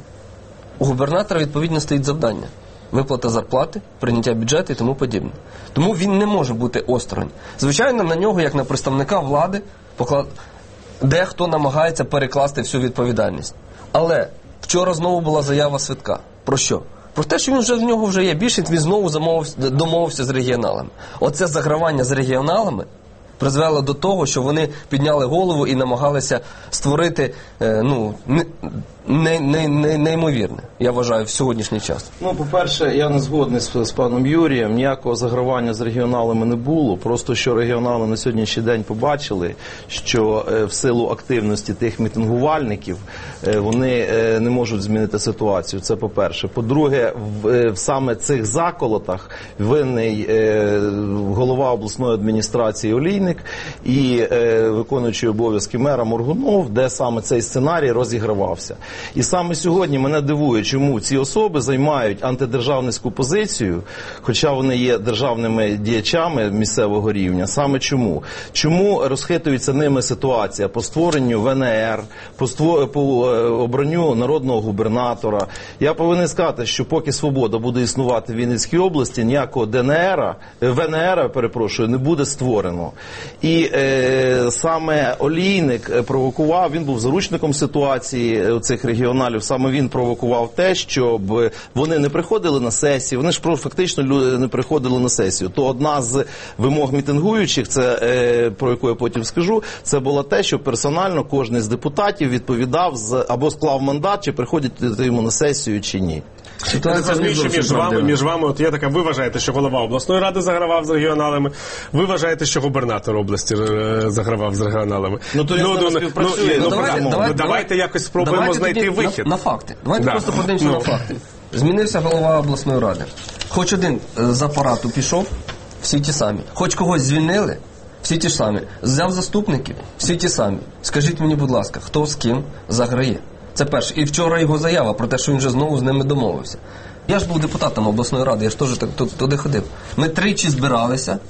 [SPEAKER 4] У губернатора, відповідно, стоїть завдання. Виплата зарплати, прийняття бюджету і тому подібне. Тому він не може бути осторонь. Звичайно, на нього, як на представника влади, поклад... дехто намагається перекласти всю відповідальність. Але вчора знову була заява Свитка. Про що? Про те, що він вже в нього вже є більшість, він знову замовився, домовився з регіоналами. Оце загравання з регіоналами призвело до того, що вони підняли голову і намагалися створити, е, ну, не, не, не, не, неймовірне, я вважаю, в сьогоднішній час.
[SPEAKER 11] Ну, по-перше, я не згодний з, з паном Юрієм, ніякого загравання з регіоналами не було, просто що регіонали на сьогоднішній день побачили, що е, в силу активності тих мітингувальників е, вони е, не можуть змінити ситуацію, це по-перше. По-друге, в, е, в саме цих заколотах винний е, голова обласної адміністрації Олійник і е, виконуючий обов'язки мера Моргунов, де саме цей сценарій розігравався. І саме сьогодні мене дивує, чому ці особи займають антидержавницьку позицію, хоча вони є державними діячами місцевого рівня. Саме чому? Чому розхитується ними ситуація по створенню В Н Р, по, створ... по обранню народного губернатора? Я повинен сказати, що поки свобода буде існувати в Вінницькій області, ніякого Д Н Р, В Н Р, перепрошую, не буде створено. І е, саме Олійник провокував, він був заручником ситуації цих регіоналів, саме він провокував те, щоб вони не приходили на сесію, вони ж фактично не приходили на сесію. То одна з вимог мітингуючих, це, е, про яку я потім скажу, це було те, що персонально кожен з депутатів відповідав з, або склав мандат, чи приходять йому на сесію, чи ні.
[SPEAKER 6] Ситуація між, між вами, між вами, от є така, ви вважаєте, що голова обласної ради загравав з регіоналами, ви вважаєте, що губернатор області загравав з регіоналами.
[SPEAKER 11] Ну, то ну, ну, співпрацює.
[SPEAKER 6] Ну,
[SPEAKER 11] ну,
[SPEAKER 6] давайте,
[SPEAKER 11] ну,
[SPEAKER 6] давайте, давайте якось спробуємо
[SPEAKER 4] давайте
[SPEAKER 6] знайти
[SPEAKER 4] тоді
[SPEAKER 6] вихід.
[SPEAKER 4] На, на факти. Давайте
[SPEAKER 6] да.
[SPEAKER 4] просто подивимося ну. на факти. Змінився голова обласної ради. Хоч один з апарату пішов, всі ті самі. Хоч когось звільнили, всі ті ж самі. Взяв заступників, всі ті самі. Скажіть мені, будь ласка, хто з ким заграє? Це перше. І вчора його заява про те, що він вже знову з ними домовився. Я ж був депутатом обласної ради, я ж теж туди ходив. Ми тричі збиралися,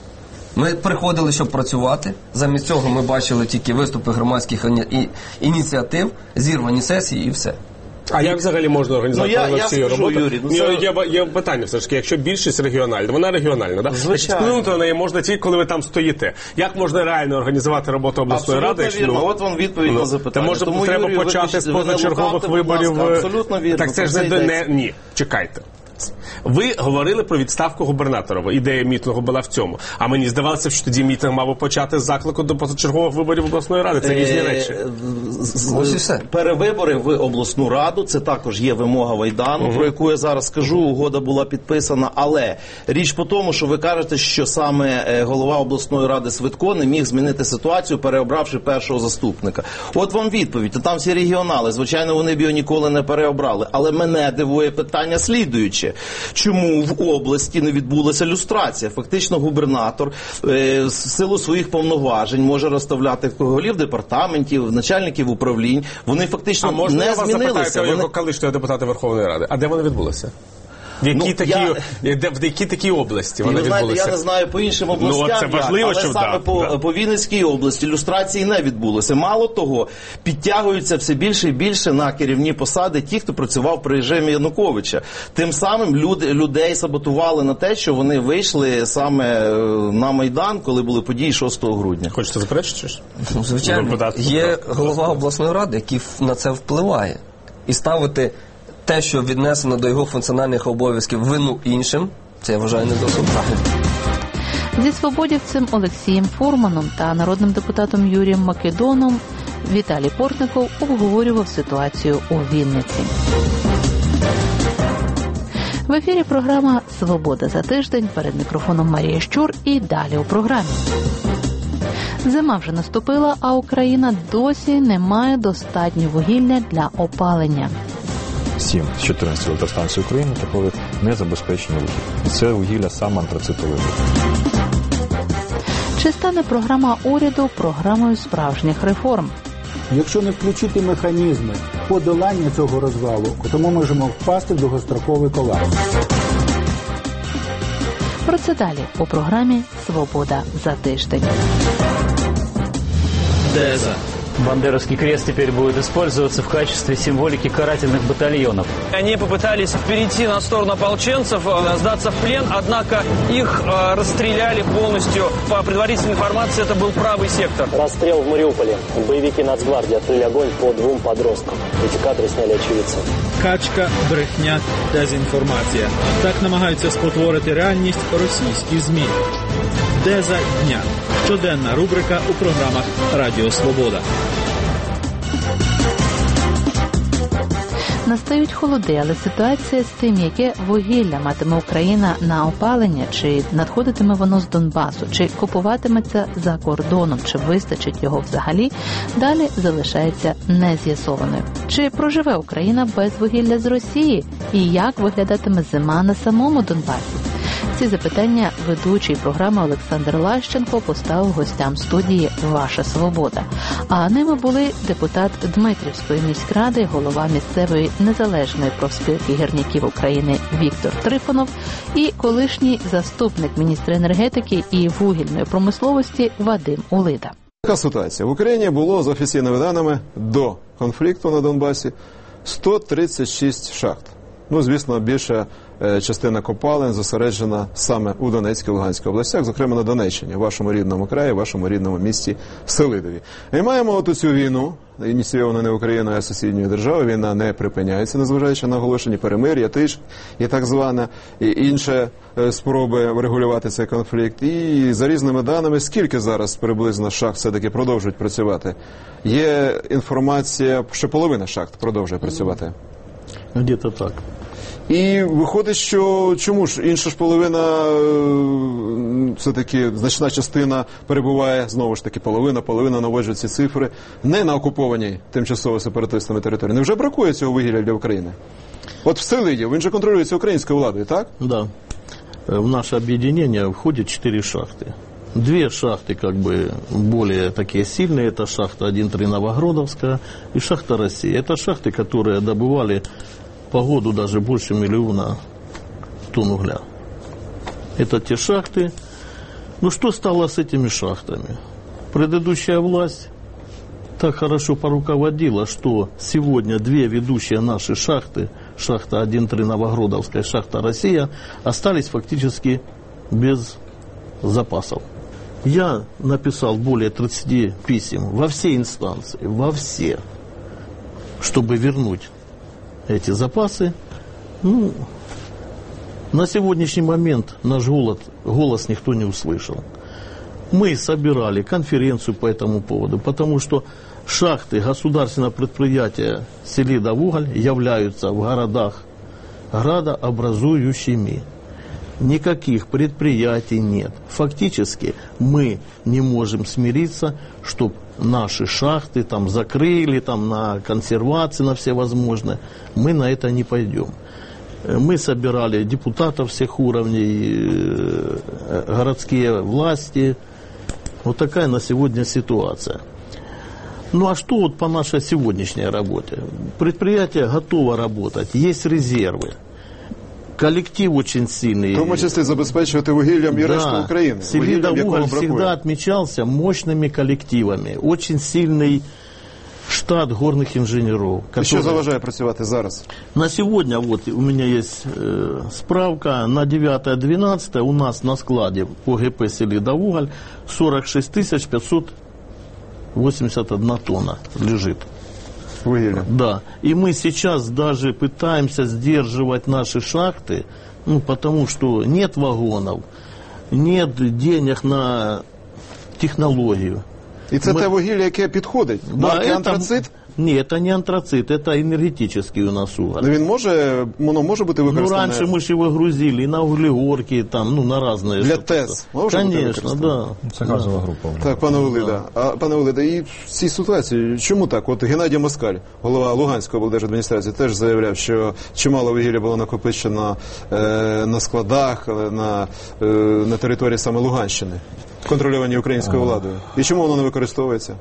[SPEAKER 4] ми приходили, щоб працювати. Замість цього ми бачили тільки виступи громадських ініціатив, зірвані сесії і все.
[SPEAKER 6] А як взагалі можна організувати
[SPEAKER 11] ну, я, я
[SPEAKER 6] роботу?
[SPEAKER 11] Юрій, ну, це...
[SPEAKER 6] є, є питання все ж таки, якщо більшість регіональна, вона регіональна, да? Вплинути на неї можна тільки, коли ви там стоїте. Як можна реально організувати роботу обласної
[SPEAKER 11] абсолютно
[SPEAKER 6] ради?
[SPEAKER 11] Вірно.
[SPEAKER 6] Ну,
[SPEAKER 11] от вам відповідь
[SPEAKER 6] ну,
[SPEAKER 11] на запитання.
[SPEAKER 6] Може,
[SPEAKER 11] Тому,
[SPEAKER 6] треба
[SPEAKER 11] Юрію,
[SPEAKER 6] почати
[SPEAKER 11] ви,
[SPEAKER 6] з позачергових виборів.
[SPEAKER 11] Абсолютно вірно.
[SPEAKER 6] Так це ж не, не... Ні, чекайте. Ви говорили про відставку губернатора. Ідея мітингу була в цьому. А мені здавалося, що тоді мітинг мав почати з заклику до позачергових виборів обласної ради. Це різні речі.
[SPEAKER 13] Ось і все. Перевибори в обласну раду, це також є вимога Майдану, угу. про яку я зараз скажу, угода була підписана, але річ по тому, що ви кажете, що саме голова обласної ради Свитко не міг змінити ситуацію, переобравши першого заступника. От вам відповідь. Там всі регіонали, звичайно, вони б його ніколи не переобрали. Але мене дивує питання слідуюче. Чому в області не відбулася люстрація? Фактично губернатор е, в силу своїх повноважень може розставляти голів департаментів, начальників управлінь. Вони фактично не змінилися. А можна я вас запитаю,
[SPEAKER 6] вони... колишнього депутата Верховної Ради? А де вони відбулися? В які, ну, такі, я... де, в які такі області вони
[SPEAKER 13] знаєте,
[SPEAKER 6] відбулися?
[SPEAKER 13] Я не знаю по іншим областям,
[SPEAKER 6] ну, це важливо,
[SPEAKER 13] як, але
[SPEAKER 6] що
[SPEAKER 13] саме
[SPEAKER 6] да,
[SPEAKER 13] по,
[SPEAKER 6] да.
[SPEAKER 13] по Вінницькій області люстрації не відбулося. Мало того, підтягуються все більше і більше на керівні посади ті, хто працював при режимі Януковича. Тим самим люди, людей саботували на те, що вони вийшли саме на Майдан, коли були події шостого грудня.
[SPEAKER 6] Хочете заперечити?
[SPEAKER 4] Ну, звичайно, є голова обласної ради, який на це впливає. І ставити те, що віднесено до його функціональних обов'язків, вину іншим, це, я вважаю, не досить правильно.
[SPEAKER 1] Зі свободівцем Олексієм Фурманом та народним депутатом Юрієм Македоном Віталій Портников обговорював ситуацію у Вінниці. В ефірі програма «Свобода за тиждень», перед мікрофоном Марія Щур і далі у програмі. Зима вже наступила, а Україна досі не має достатньо вугілля для опалення.
[SPEAKER 14] сім з чотирнадцяти електростанцій України таких не забезпечені вугілля. І це вугілля саме антрацитове.
[SPEAKER 1] Чи стане програма уряду програмою справжніх реформ?
[SPEAKER 15] Якщо не включити механізми подолання цього розвалу, то ми можемо впасти в довгостроковий колапс.
[SPEAKER 1] Про це далі у програмі «Свобода за тиждень».
[SPEAKER 16] Деза. Бандеровский крест теперь будет использоваться в качестве символики карательных батальонов.
[SPEAKER 17] Они попытались перейти на сторону ополченцев, сдаться в плен, однако их э, расстреляли полностью. По предварительной информации, это был правый сектор.
[SPEAKER 18] Расстрел в Мариуполе. Боевики Нацгвардии открыли огонь по двум подросткам. Эти кадры сняли очевидцы.
[SPEAKER 19] Качка, брехня, дезінформація. Так намагаються спотворити реальність російські ЗМІ. Деза дня. Щоденна рубрика у програмах Радіо Свобода.
[SPEAKER 1] Настають холоди, але ситуація з тим, яке вугілля матиме Україна на опалення, чи надходитиме воно з Донбасу, чи купуватиметься за кордоном, чи вистачить його взагалі, далі залишається нез'ясованою. Чи проживе Україна без вугілля з Росії? І як виглядатиме зима на самому Донбасі? Ці запитання ведучий програми Олександр Лащенко поставив гостям студії «Ваша Свобода». А ними були депутат Дмитрівської міськради, голова місцевої незалежної профспілки гірників України Віктор Трифонов і колишній заступник міністра енергетики і вугільної промисловості Вадим Улида.
[SPEAKER 9] Така ситуація. В Україні було, за офіційними даними, до конфлікту на Донбасі сто тридцять шість шахт. Ну, звісно, більша е, частина копалин зосереджена саме у Донецькій і Луганській областях, зокрема на Донеччині, в вашому рідному краї, в вашому рідному місті Селидові. І маємо оту цю війну, ініційована не Україною, а сусідньою державою. Війна не припиняється, незважаючи на оголошені перемир'я, тиш і так звана, і інші е, спроби врегулювати цей конфлікт. І за різними даними, скільки зараз приблизно шахт все-таки продовжують працювати? Є інформація, що половина шахт продовжує працювати.
[SPEAKER 11] Где-то так.
[SPEAKER 9] І виходить, що чому ж інша ж половина, все-таки значна частина перебуває, знову ж таки, половина, половина наводжує ці цифри, не на окупованій тимчасово сепаратистами території. Невже бракує цього вугілля для України? От в Селиді, він же контролюється українською владою, так?
[SPEAKER 11] Да. В наше объединение входит четыре шахты. Две шахты как бы более такие сильные, это шахта один три Новогродовская и шахта Россия. Это шахты, которые добывали по году даже больше миллиона тонн угля. Это те шахты. Ну что стало с этими шахтами? Предыдущая власть так хорошо поруководила, что сегодня две ведущие наши шахты, шахта один три Новогродовская, шахта Россия, остались фактически без запасов. Я написал более тридцати писем во все инстанции, во все, чтобы вернуть эти запасы. Ну,
[SPEAKER 20] На сегодняшний момент наш голос, голос никто не услышал. Мы собирали конференцию по этому поводу, потому что шахты государственного предприятия «Селидовуголь» являются в городах градообразующими. Никаких предприятий нет. Фактически мы не можем смириться, чтобы наши шахты там закрыли, там на консервации, на всевозможные. Мы на это не пойдем. Мы собирали депутатов всех уровней, городские власти. Вот такая на сегодня ситуация. Ну а что вот по нашей сегодняшней работе? Предприятие готово работать, есть резервы. Коллектив очень сильный.
[SPEAKER 9] В тому числі забезпечувати вугіллям і
[SPEAKER 20] да.
[SPEAKER 9] решту України.
[SPEAKER 20] Селидовуголь всегда отмечался мощными коллективами. Очень сильный штат горных инженеров.
[SPEAKER 9] Который... Що заважає працювати зараз?
[SPEAKER 20] На сегодня, вот у меня есть э, справка, на девятое двенадцатое у нас на складе по ГП «Селидовуголь» сорок шесть тысяч пятьсот восемьдесят одна тонна лежит.
[SPEAKER 9] Вугилля.
[SPEAKER 20] Да. И мы сейчас даже пытаемся сдерживать наши шахты, ну, потому что нет вагонов, нет денег на технологию.
[SPEAKER 9] І це мы... те вугілля, яке підходить?
[SPEAKER 20] Да,
[SPEAKER 9] марки
[SPEAKER 20] это...
[SPEAKER 9] антрацит?
[SPEAKER 20] Ні, це не антрацит, це енергетичний у нас уголь.
[SPEAKER 9] Ну, він може, воно може бути використане?
[SPEAKER 20] Ну, раніше ми ж його грузили на углегорки, там, ну, на різні.
[SPEAKER 9] Для ТЕС може бути
[SPEAKER 20] Конечно, да.
[SPEAKER 14] Це газова група.
[SPEAKER 9] Так, пане Оледа, а, пане Оледа, і в цій ситуації, чому так? От Геннадій Москаль, голова Луганської облдержадміністрації, теж заявляв, що чимало вугілля було накопичено е, на складах, на, е, на території саме Луганщини, контрольовані українською владою. І чому воно не використовується?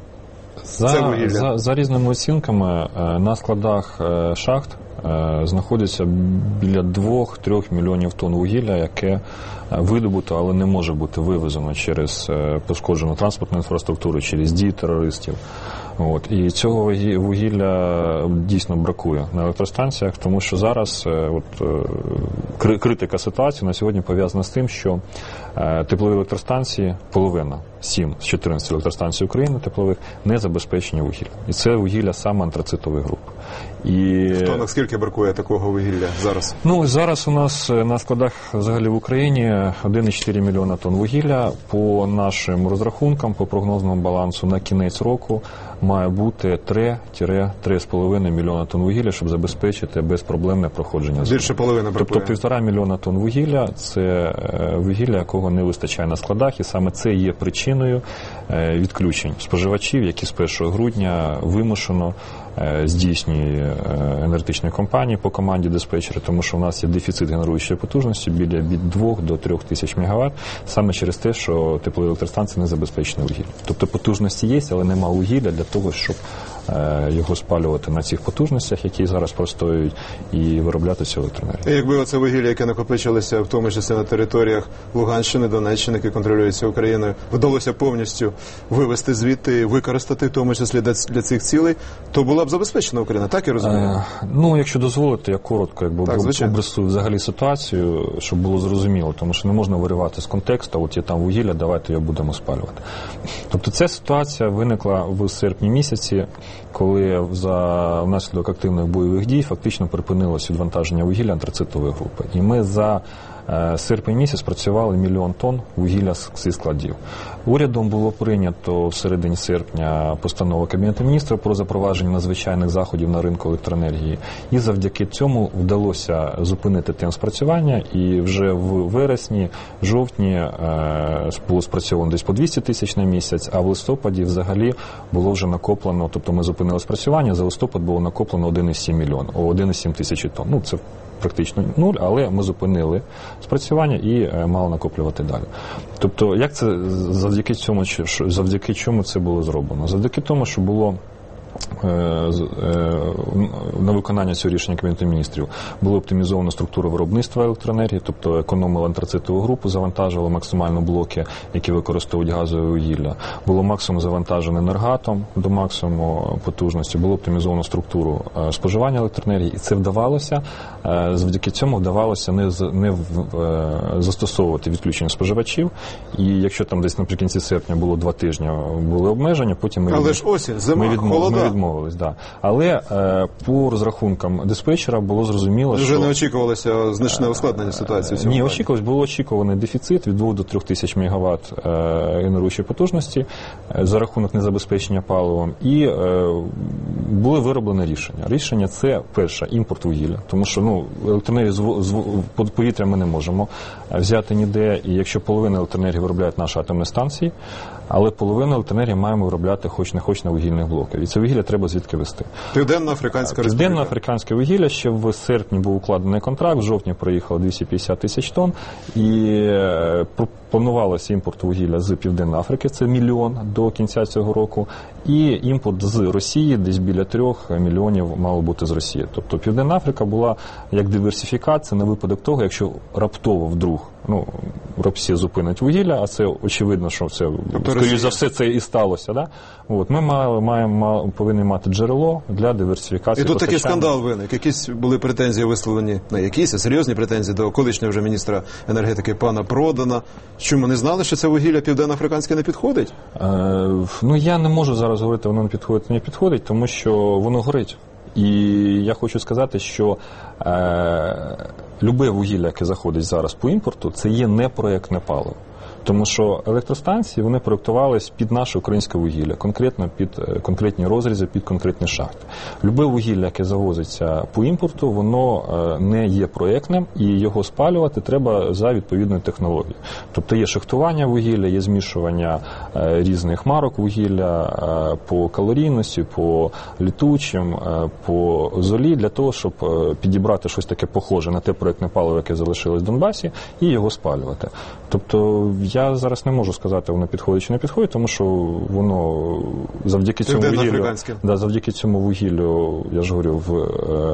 [SPEAKER 14] За, за, за різними оцінками, на складах шахт знаходиться біля двох-трьох мільйонів тонн вугілля, яке видобуто, але не може бути вивезено через пошкоджену транспортну інфраструктуру, через дії терористів. От. І цього вугілля дійсно бракує на електростанціях, тому що зараз от, критика ситуації на сьогодні пов'язана з тим, що теплові електростанції, половина, сім з чотирнадцяти електростанцій України теплових, не забезпечені вугіллям. І це вугілля саме антрацитової групи. І...
[SPEAKER 9] Хто, наскільки бракує такого вугілля зараз?
[SPEAKER 14] Ну, зараз у нас на складах взагалі в Україні один цілих чотири мільйона тонн вугілля. По нашим розрахункам, по прогнозному балансу на кінець року має бути три-три з половиною мільйона тонн вугілля, щоб забезпечити безпроблемне проходження.
[SPEAKER 9] Більше половини бракує.
[SPEAKER 14] Тобто півтора мільйона тонн вугілля – це вугілля, якого не вистачає на складах, і саме це є причиною відключень споживачів, які з першого грудня вимушено здійснює енергетичні компанії по команді диспетчери, тому що в нас є дефіцит генеруючої потужності біля від двох до трьох тисяч мегаватт, саме через те, що теплові електростанції не забезпечені вугіллям. Тобто потужності є, але нема вугілля для того, щоб його спалювати на цих потужностях, які зараз простоюють, і виробляти цю електроенергію.
[SPEAKER 9] Якби оце вугілля, яке накопичилося в тому числі на територіях Луганщини, Донеччини, які контролюються Україною, вдалося повністю вивести звідти, використати, в тому числі для цих цілей, то була б забезпечена Україна, так я розумію?
[SPEAKER 14] Е, ну, якщо дозволите, я коротко якби, так, обрисую взагалі ситуацію, щоб було зрозуміло, тому що не можна виривати з контексту, от є там вугілля, давайте його будемо спалювати. Тобто ця ситуація виникла в серпні місяці, коли за внаслідок активних бойових дій фактично припинилось відвантаження вугілля антрацитової групи. І ми за серпень місяць працювали мільйон тонн вугілля зі складів. Урядом було прийнято в середині серпня постанову Кабінету міністрів про запровадження надзвичайних заходів на ринку електроенергії. І завдяки цьому вдалося зупинити темп спрацювання, і вже в вересні, жовтні було спрацьовано десь по двісті тисяч на місяць, а в листопаді взагалі було вже накоплено, тобто ми зупинили спрацювання, за листопад було накоплено один цілих сім мільйон, один цілих сім тисячі тонн. Ну, це практично нуль, але ми зупинили спрацювання і е, мали накоплювати далі. Тобто, як це завдяки цьому, що, завдяки чому це було зроблено? Завдяки тому, що було е, е, на виконання цього рішення Кабінету міністрів було оптимізовано структуру виробництва електроенергії, тобто економили антрацитову групу, завантажили максимально блоки, які використовують газове вугілля. Було максимум завантажено енергатом до максимуму потужності, було оптимізовано структуру е, споживання електроенергії, і це вдавалося. Е, завдяки цьому вдавалося не, не е, застосовувати відключення споживачів, і якщо там десь наприкінці серпня було два тижні, були обмеження, потім ми,
[SPEAKER 9] Але
[SPEAKER 14] від...
[SPEAKER 9] ж осінь, зима,
[SPEAKER 14] ми, відмов... ми відмовилися. домовились, да. Але е, по розрахункам диспетчера було зрозуміло,
[SPEAKER 9] вже
[SPEAKER 14] що...
[SPEAKER 9] не очікувалося значне ускладнення ситуації. В цьому
[SPEAKER 14] Ні, очікувалось, було очікуваний дефіцит від двох до трьох тисяч мегаватт е, генеруючої потужності е, за рахунок незабезпечення паливом. І е, були вироблені рішення. Рішення – це, перше, імпорт вугілля. Тому що ну, електроенергію з, з повітря ми не можемо взяти ніде. І якщо половина електроенергії виробляють наші атомні станції, але половину електроенергії маємо виробляти хоч не хоч на вугільних блоках. І це вугілля треба звідки вести.
[SPEAKER 9] Південно-Африканська Республіка.
[SPEAKER 14] Південно-Африканське вугілля. Ще в серпні був укладений контракт, в жовтні проїхало двісті п'ятдесят тисяч тонн. І планувалося імпорт вугілля з Південної Африки, це мільйон до кінця цього року. І імпорт з Росії, десь біля трьох мільйонів мало бути з Росії. Тобто Південна Африка була як диверсифікація на випадок того, якщо раптово вдруг ну, Росія зупинить вугілля, а це очевидно, що це, скоріш за все, це і сталося. Да? От, ми мали, маємо, повинні мати джерело для диверсифікації.
[SPEAKER 9] І тут такий скандал виник. Якісь були претензії висловлені, не якісь, а серйозні претензії до колишнього вже міністра енергетики пана Продана. Чому не знали, що це вугілля південно-африканське не підходить?
[SPEAKER 14] Е, ну, я не можу зараз говорити, воно не підходить, не підходить, тому що воно горить. І я хочу сказати, що е, любе вугілля, яке заходить зараз по імпорту, це є не проєктне паливо. Тому що електростанції, вони проєктувались під наше українське вугілля, конкретно під конкретні розрізи, під конкретні шахти. Любе вугілля, яке завозиться по імпорту, воно не є проєктним, і його спалювати треба за відповідною технологією. Тобто є шахтування вугілля, є змішування різних марок вугілля по калорійності, по літучим, по золі, для того, щоб підібрати щось таке похоже на те проєктне паливо, яке залишилось в Донбасі, і його спалювати. Тобто я зараз не можу сказати, воно підходить чи не підходить, тому що воно завдяки цьому вугіллю, да, завдяки цьому вугіллю, я ж говорю, в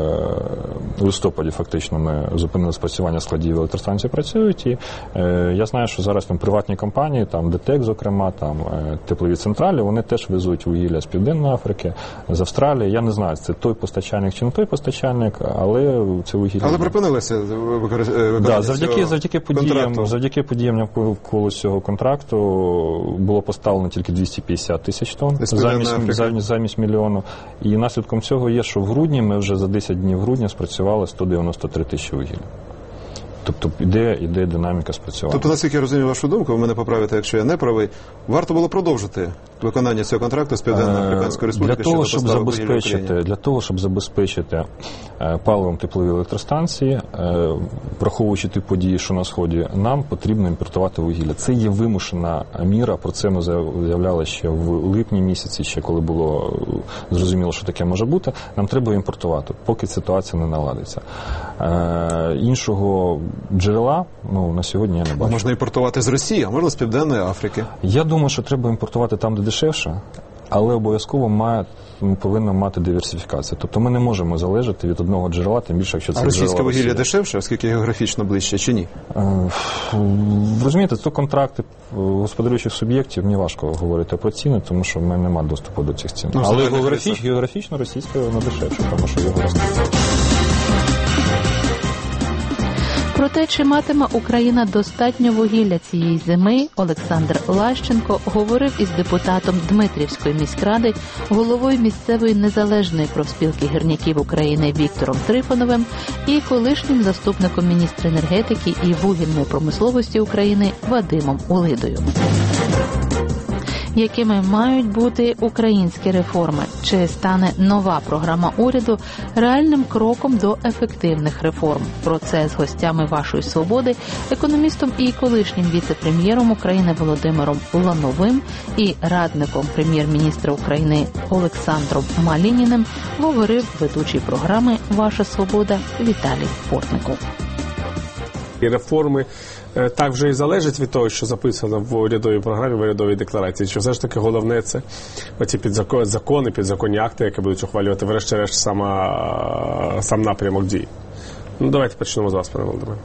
[SPEAKER 14] е, листопаді фактично ми зупинили спрацювання складів, електростанції працюють, і е, я знаю, що зараз там приватні компанії, там ДТЕК, зокрема, там е, теплові централі, вони теж везуть вугілля з Південної Африки, з Австралії. Я не знаю, це той постачальник чи не той постачальник, але це вугілля.
[SPEAKER 9] Але припинилося використання
[SPEAKER 14] да, завдяки, завдяки подіям, завдяки подіям навколо цього контракту було поставлено тільки двісті п'ятдесят тисяч тонн замість, замість, замість мільйону. І наслідком цього є, що в грудні ми вже за десять днів грудня спрацювали сто дев'яносто три тисячі вугілля. Тобто іде, іде динаміка спрацювання.
[SPEAKER 9] Тобто, наскільки я розумію вашу думку, ви мене поправите, якщо я не правий, варто було продовжити виконання цього контракту з Південно-Африканською Республікою
[SPEAKER 14] для того, щоб забезпечити, для того, щоб забезпечити паливом теплові електростанції, враховуючи ті події, що на Сході, нам потрібно імпортувати вугілля. Це є вимушена міра, про це ми заявляли ще в липні місяці, ще коли було зрозуміло, що таке може бути. Нам треба імпортувати, поки ситуація не наладиться. Іншого джерела, ну, на сьогодні я не бачу.
[SPEAKER 9] А можна імпортувати з Росії, а можна з Південної Африки?
[SPEAKER 14] Я думаю, що треба імпортувати там, де дешевше, але обов'язково має, повинна мати диверсифікацію. Тобто ми не можемо залежати від одного джерела, тим більше, якщо це джерело.
[SPEAKER 9] А російське вугілля дешевше, оскільки географічно ближче, чи ні?
[SPEAKER 14] Е, розумієте, це контракти господарюючих суб'єктів, мені важко говорити про ціни, тому що в мене немає доступу до цих цін. Ну, але географіч, географічно російське воно дешевше, тому що його розкривають.
[SPEAKER 1] Про те, чи матиме Україна достатньо вугілля цієї зими, Олександр Лащенко говорив із депутатом Дмитрівської міськради, головою місцевої незалежної профспілки гірників України Віктором Трифоновим і колишнім заступником міністра енергетики і вугільної промисловості України Вадимом Улидою. Якими мають бути українські реформи? Чи стане нова програма уряду реальним кроком до ефективних реформ? Про це з гостями «Вашої свободи», економістом і колишнім віце-прем'єром України Володимиром Лановим і радником прем'єр-міністра України Олександром Малініним говорив ведучий програми «Ваша свобода» Віталій Портников.
[SPEAKER 6] І реформи так вже і залежить від того, що записано в урядовій програмі, в урядовій декларації, що все ж таки головне це оці підзакон, закони, підзаконні акти, які будуть ухвалювати врешті-решт сама, сам напрямок дій. Ну, давайте почнемо з вас, пане Володимире.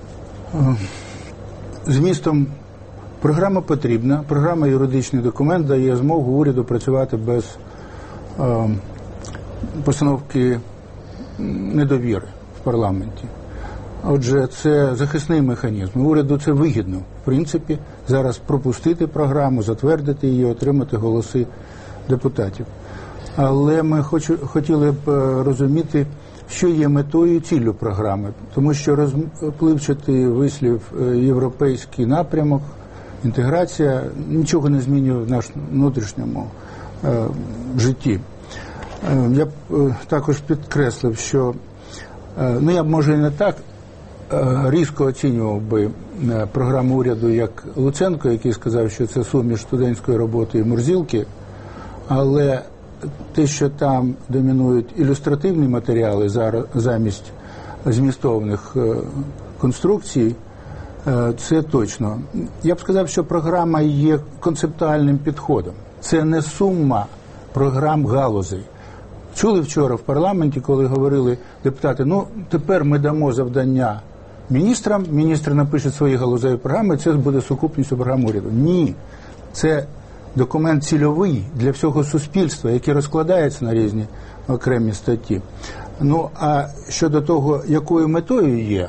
[SPEAKER 15] Змістом програма потрібна, програма юридичний документ дає змогу уряду працювати без е, постановки недовіри в парламенті. Отже, це захисний механізм. Уряду це вигідно, в принципі, зараз пропустити програму, затвердити її, отримати голоси депутатів. Але ми хочу, хотіли б розуміти, що є метою і ціллю програми. Тому що розпливчатий вислів європейський напрямок, інтеграція нічого не змінює в нашому внутрішньому е, житті. Е, я б е, також підкреслив, що е, ну я б може і не так е, різко оцінював би е, програму уряду, як Луценко, який сказав, що це суміш студентської роботи і мурзилки, але те, що там домінують ілюстративні матеріали замість змістовних е, конструкцій, це точно. Я б сказав, що програма є концептуальним підходом. Це не сума програм галузей. Чули вчора в парламенті, коли говорили депутати, ну, тепер ми дамо завдання міністрам, міністр напише свої галузеві програми, це буде сукупністю програм уряду. Ні. Це документ цільовий для всього суспільства, який розкладається на різні окремі статті. Ну, а щодо того, якою метою є,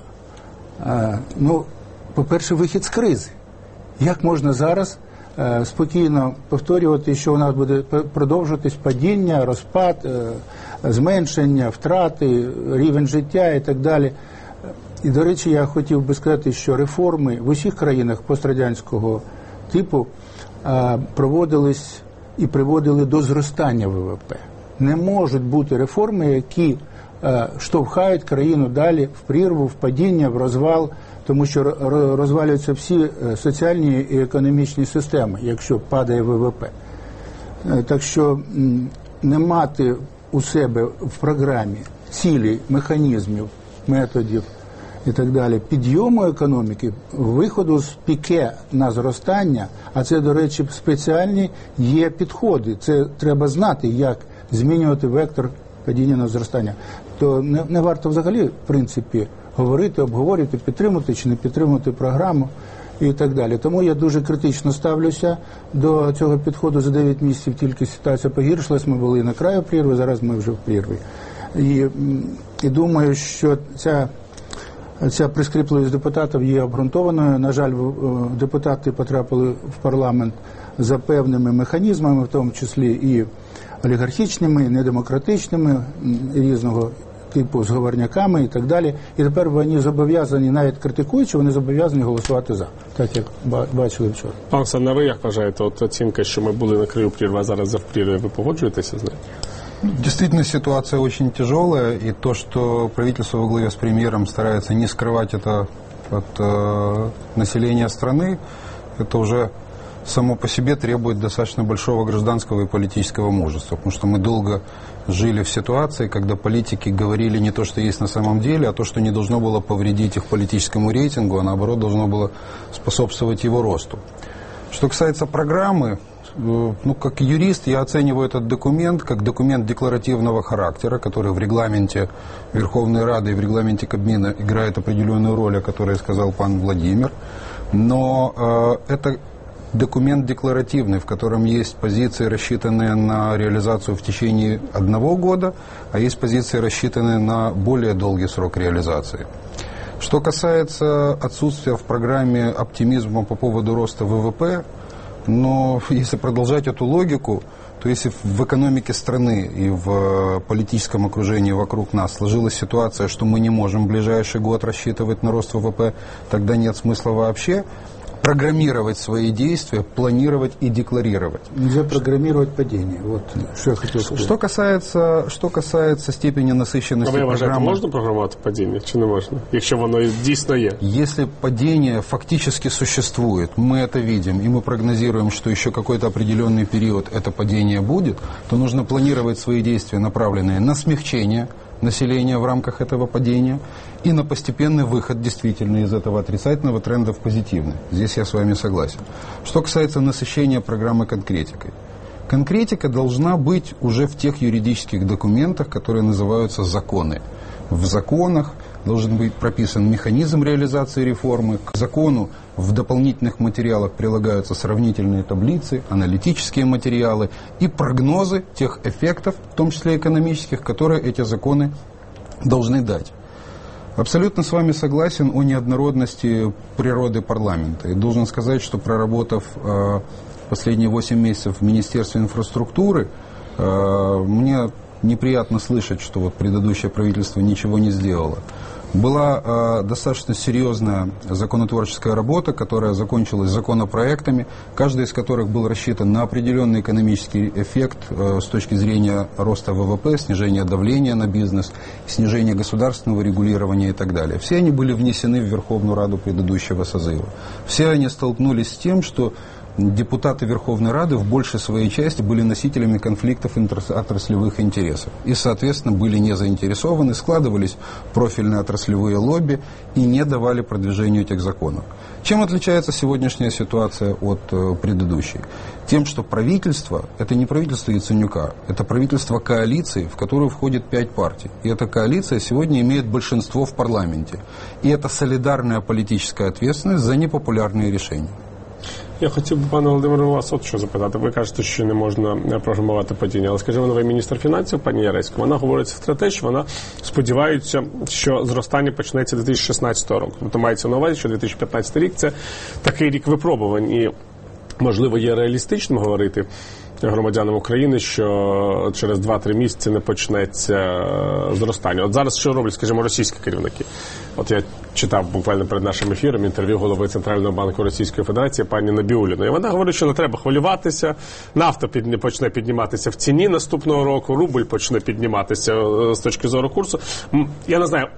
[SPEAKER 15] ну, по-перше, вихід з кризи. Як можна зараз е, спокійно повторювати, що у нас буде продовжуватись падіння, розпад, е, зменшення, втрати, рівень життя і так далі. І, до речі, я хотів би сказати, що реформи в усіх країнах пострадянського типу е, проводились і приводили до зростання ВВП. Не можуть бути реформи, які е, штовхають країну далі в прірву, в падіння, в розвал, тому що розвалюються всі соціальні і економічні системи, якщо падає ВВП. Так що не мати у себе в програмі цілі, механізмів, методів і так далі, підйому економіки, виходу з піке на зростання, а це, до речі, спеціальні є підходи. Це треба знати, як змінювати вектор падіння на зростання. То не, не варто взагалі, в принципі, говорити, обговорювати, підтримувати чи не підтримувати програму і так далі. Тому я дуже критично ставлюся до цього підходу. За дев'ять місяців тільки ситуація погіршилась, ми були на краю прірви, зараз ми вже в прірві. І, і думаю, що ця, ця прискіпливість депутатів є обґрунтованою. На жаль, депутати потрапили в парламент за певними механізмами, в тому числі і олігархічними, недемократичними, різного типу зговорняками і так далі. І тепер вони зобов'язані, навіть критикуючи, вони зобов'язані голосувати за, так як бачили вчора.
[SPEAKER 6] Пан Санна, ви як вважаєте, от оцінка, що ми були на краю прірви, а зараз за прірвою, ви погоджуєтеся з нею?
[SPEAKER 21] Действительно, ситуация очень тяжелая, и то, что правительство во главе с премьером старается не скрывать это от э, населения страны, это уже само по себе требует достаточно большого гражданского и политического мужества, потому что мы долго жили в ситуации, когда политики говорили не то, что есть на самом деле, а то, что не должно было повредить их политическому рейтингу, а наоборот должно было способствовать его росту. Что касается программы, ну, как юрист я оцениваю этот документ как документ декларативного характера, который в регламенте Верховной Рады и в регламенте Кабмина играет определенную роль, о которой сказал пан Владимир, но э, это документ декларативный, в котором есть позиции, рассчитанные на реализацию в течение одного года, а есть позиции, рассчитанные на более долгий срок реализации. Что касается отсутствия в программе оптимизма по поводу роста ВВП, но если продолжать эту логику, то если в экономике страны и в политическом окружении вокруг нас сложилась ситуация, что мы не можем в ближайший год рассчитывать на рост ВВП, тогда нет смысла вообще программировать свои действия, планировать и декларировать.
[SPEAKER 15] Нельзя программировать падение. Вот что я хотел сказать.
[SPEAKER 21] Что касается, что касается степени насыщенности
[SPEAKER 6] программы...
[SPEAKER 21] программы...
[SPEAKER 6] Можно программировать падение, чи не можно? Если оно действительно есть.
[SPEAKER 21] Если падение фактически существует, мы это видим, и мы прогнозируем, что еще какой-то определенный период это падение будет, то нужно планировать свои действия, направленные на смягчение населения в рамках этого падения и на постепенный выход действительно из этого отрицательного тренда в позитивный. Здесь я с вами согласен. Что касается насыщения программы конкретикой. Конкретика должна быть уже в тех юридических документах, которые называются законы. В законах должен быть прописан механизм реализации реформы. К закону в дополнительных материалах прилагаются сравнительные таблицы, аналитические материалы и прогнозы тех эффектов, в том числе экономических, которые эти законы должны дать. Абсолютно с вами согласен о неоднородности природы парламента. И должен сказать, что проработав э, последние восемь месяцев в Министерстве инфраструктуры, Мне неприятно слышать, что вот предыдущее правительство ничего не сделало. Была э, достаточно серьезная законотворческая работа, которая закончилась законопроектами, каждый из которых был рассчитан на определенный экономический эффект э, с точки зрения роста ВВП, снижения давления на бизнес, снижения государственного регулирования и так далее. Все они были внесены в Верховную Раду предыдущего созыва. Все они столкнулись с тем, что депутаты Верховной Рады в большей своей части были носителями конфликтов отраслевых интересов и, соответственно, были не заинтересованы, складывались профильные отраслевые лобби и не давали продвижению этих законов. Чем отличается сегодняшняя ситуация от э, предыдущей? Тем, что правительство – это не правительство Яценюка, это правительство коалиции, в которую входит пять партий. И эта коалиция сегодня имеет большинство в парламенте. І это солидарная политическая ответственность за непопулярные решения.
[SPEAKER 6] Я хотів би, пане Володимире, вас от що запитати. Ви кажете, що не можна програмувати падіння. Але, скажімо, новий міністр фінансів, пані Яресько, вона говорить про те, що вона сподівається, що зростання почнеться дві тисячі шістнадцятого року. Тобто мається на увазі, що дві тисячі п'ятнадцятий рік – це такий рік випробувань. І, можливо, є реалістичним говорити громадянам України, що через два-три місяці не почнеться зростання. От зараз що роблять, скажімо, російські керівники? От я читав буквально перед нашим ефіром інтерв'ю голови Центрального банку Російської Федерації пані Набіуліної. І вона говорить, що не треба хвилюватися, нафта під, почне підніматися в ціні наступного року, рубль почне підніматися з точки зору курсу. Я не знаю,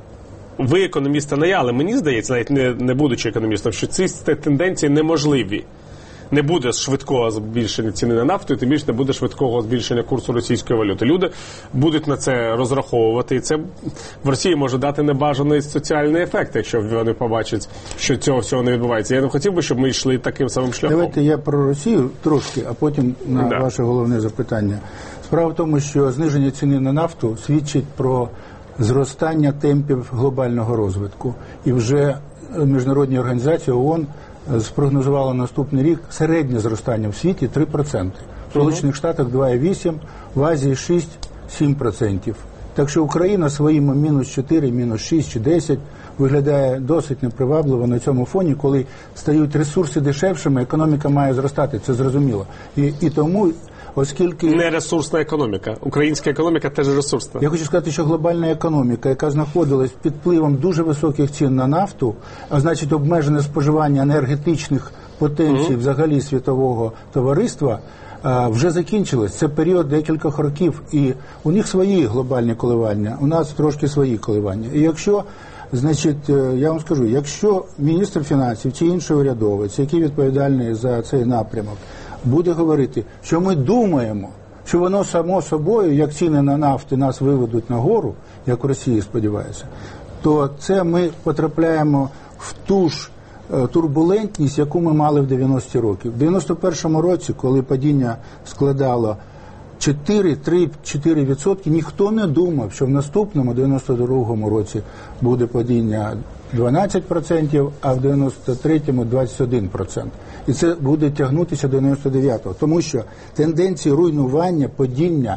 [SPEAKER 6] ви економіста не я, але мені здається, навіть не, не будучи економістом, що ці тенденції неможливі. Не буде швидкого збільшення ціни на нафту, і тим більше не буде швидкого збільшення курсу російської валюти. Люди будуть на це розраховувати, і це в Росії може дати небажаний соціальний ефект, якщо вони побачать, що цього всього не відбувається. Я не хотів би, щоб ми йшли таким самим шляхом.
[SPEAKER 15] Давайте я про Росію трошки, а потім на да. ваше головне запитання. Справа в тому, що зниження ціни на нафту свідчить про зростання темпів глобального розвитку. І вже міжнародні організації ООН спрогнозувало наступний рік середнє зростання в світі три відсотки. В Сполучених Штатах два цілих вісім десятих, в Азії шість-сім відсотків. Так що Україна своїми мінус чотири, мінус шість чи десять виглядає досить непривабливо на цьому фоні, коли стають ресурси дешевшими, економіка має зростати, це зрозуміло. І, і тому, оскільки...
[SPEAKER 6] Не ресурсна економіка. Українська економіка теж ресурсна.
[SPEAKER 15] Я хочу сказати, що глобальна економіка, яка знаходилась під впливом дуже високих цін на нафту, а значить обмежене споживання енергетичних потенцій mm-hmm. взагалі світового товариства, вже закінчилось. Це період декількох років, і у них свої глобальні коливання, у нас трошки свої коливання. І якщо, значить, я вам скажу, якщо міністр фінансів чи інший урядовець, який відповідальний за цей напрямок, буде говорити, що ми думаємо, що воно само собою, як ціни на нафту нас виведуть нагору, як в Росії сподіваюся, то це ми потрапляємо в ту ж турбулентність, яку ми мали в дев'яності роки. В дев'яносто першому році, коли падіння складало чотири-три-чотири відсотки, ніхто не думав, що в наступному, дев'яносто другому році, буде падіння дванадцять відсотків, а в дев'яносто третьому двадцять один відсоток. І це буде тягнутися до дев'яносто дев'ятого. Тому що тенденції руйнування, падіння,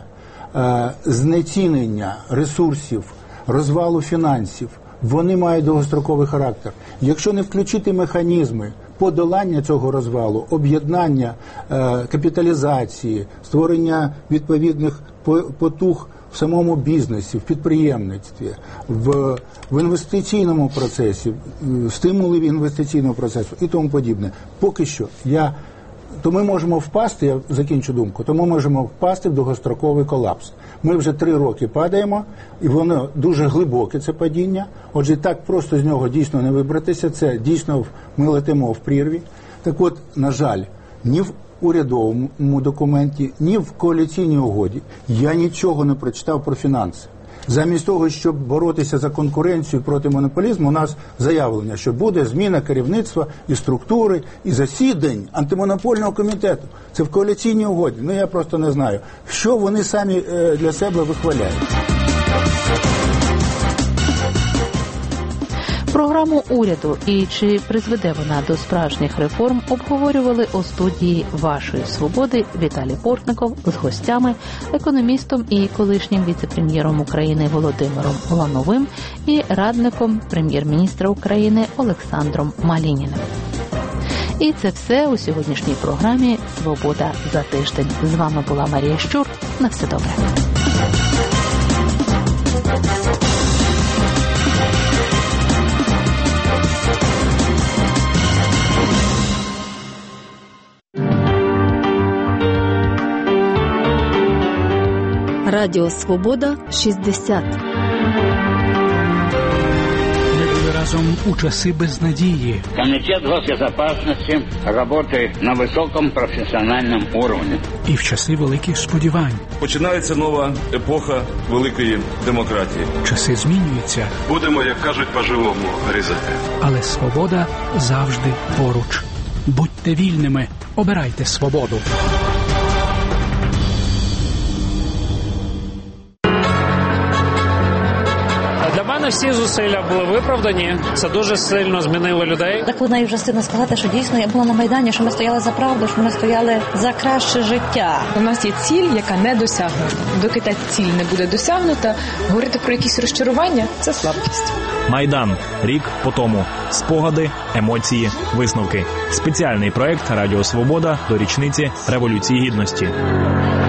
[SPEAKER 15] знецінення ресурсів, розвалу фінансів, вони мають довгостроковий характер. Якщо не включити механізми подолання цього розвалу, об'єднання, капіталізації, створення відповідних потуг в самому бізнесі, в підприємництві, в, в інвестиційному процесі, стимули інвестиційного процесу і тому подібне. Поки що я, то ми можемо впасти, я закінчу думку, то ми можемо впасти в довгостроковий колапс. Ми вже три роки падаємо, і воно дуже глибоке, це падіння. Отже, так просто з нього дійсно не вибратися, це дійсно ми летимо в прірві. Так от, на жаль, ні в урядовому документі, ні в коаліційній угоді я нічого не прочитав про фінанси. Замість того, щоб боротися за конкуренцію проти монополізму, у нас заявлення, що буде зміна керівництва і структури, і засідань антимонопольного комітету. Це в коаліційній угоді. Ну, я просто не знаю, що вони самі для себе вихваляють.
[SPEAKER 1] Програму уряду і чи призведе вона до справжніх реформ обговорювали у студії «Вашої свободи» Віталій Портников з гостями, економістом і колишнім віце-прем'єром України Володимиром Лановим і радником прем'єр-міністра України Олександром Малініним. І це все у сьогоднішній програмі «Свобода за тиждень». З вами була Марія Щур. На все добре.
[SPEAKER 7] Радіо Свобода шістдесят.
[SPEAKER 22] Ми були разом у часи безнадії.
[SPEAKER 23] Комитет госбезопасности работает на высоком профессиональном уровне.
[SPEAKER 22] І в часи великих сподівань.
[SPEAKER 24] Починається нова епоха великої демократії.
[SPEAKER 22] Часи змінюються.
[SPEAKER 24] Будемо, як кажуть, по-живому різати.
[SPEAKER 22] Але свобода завжди поруч. Будьте вільними, обирайте свободу.
[SPEAKER 25] Для мене всі зусилля були виправдані. Це дуже сильно змінило людей.
[SPEAKER 26] Так вона і вже стидно сказати, що дійсно я була на Майдані, що ми стояли за правду, що ми стояли за краще життя.
[SPEAKER 27] У нас є ціль, яка не досягнута. Доки та ціль не буде досягнута, говорити про якісь розчарування – це слабкість.
[SPEAKER 28] Майдан. Рік по тому. Спогади, емоції, висновки. Спеціальний проект «Радіо Свобода» до річниці Революції Гідності.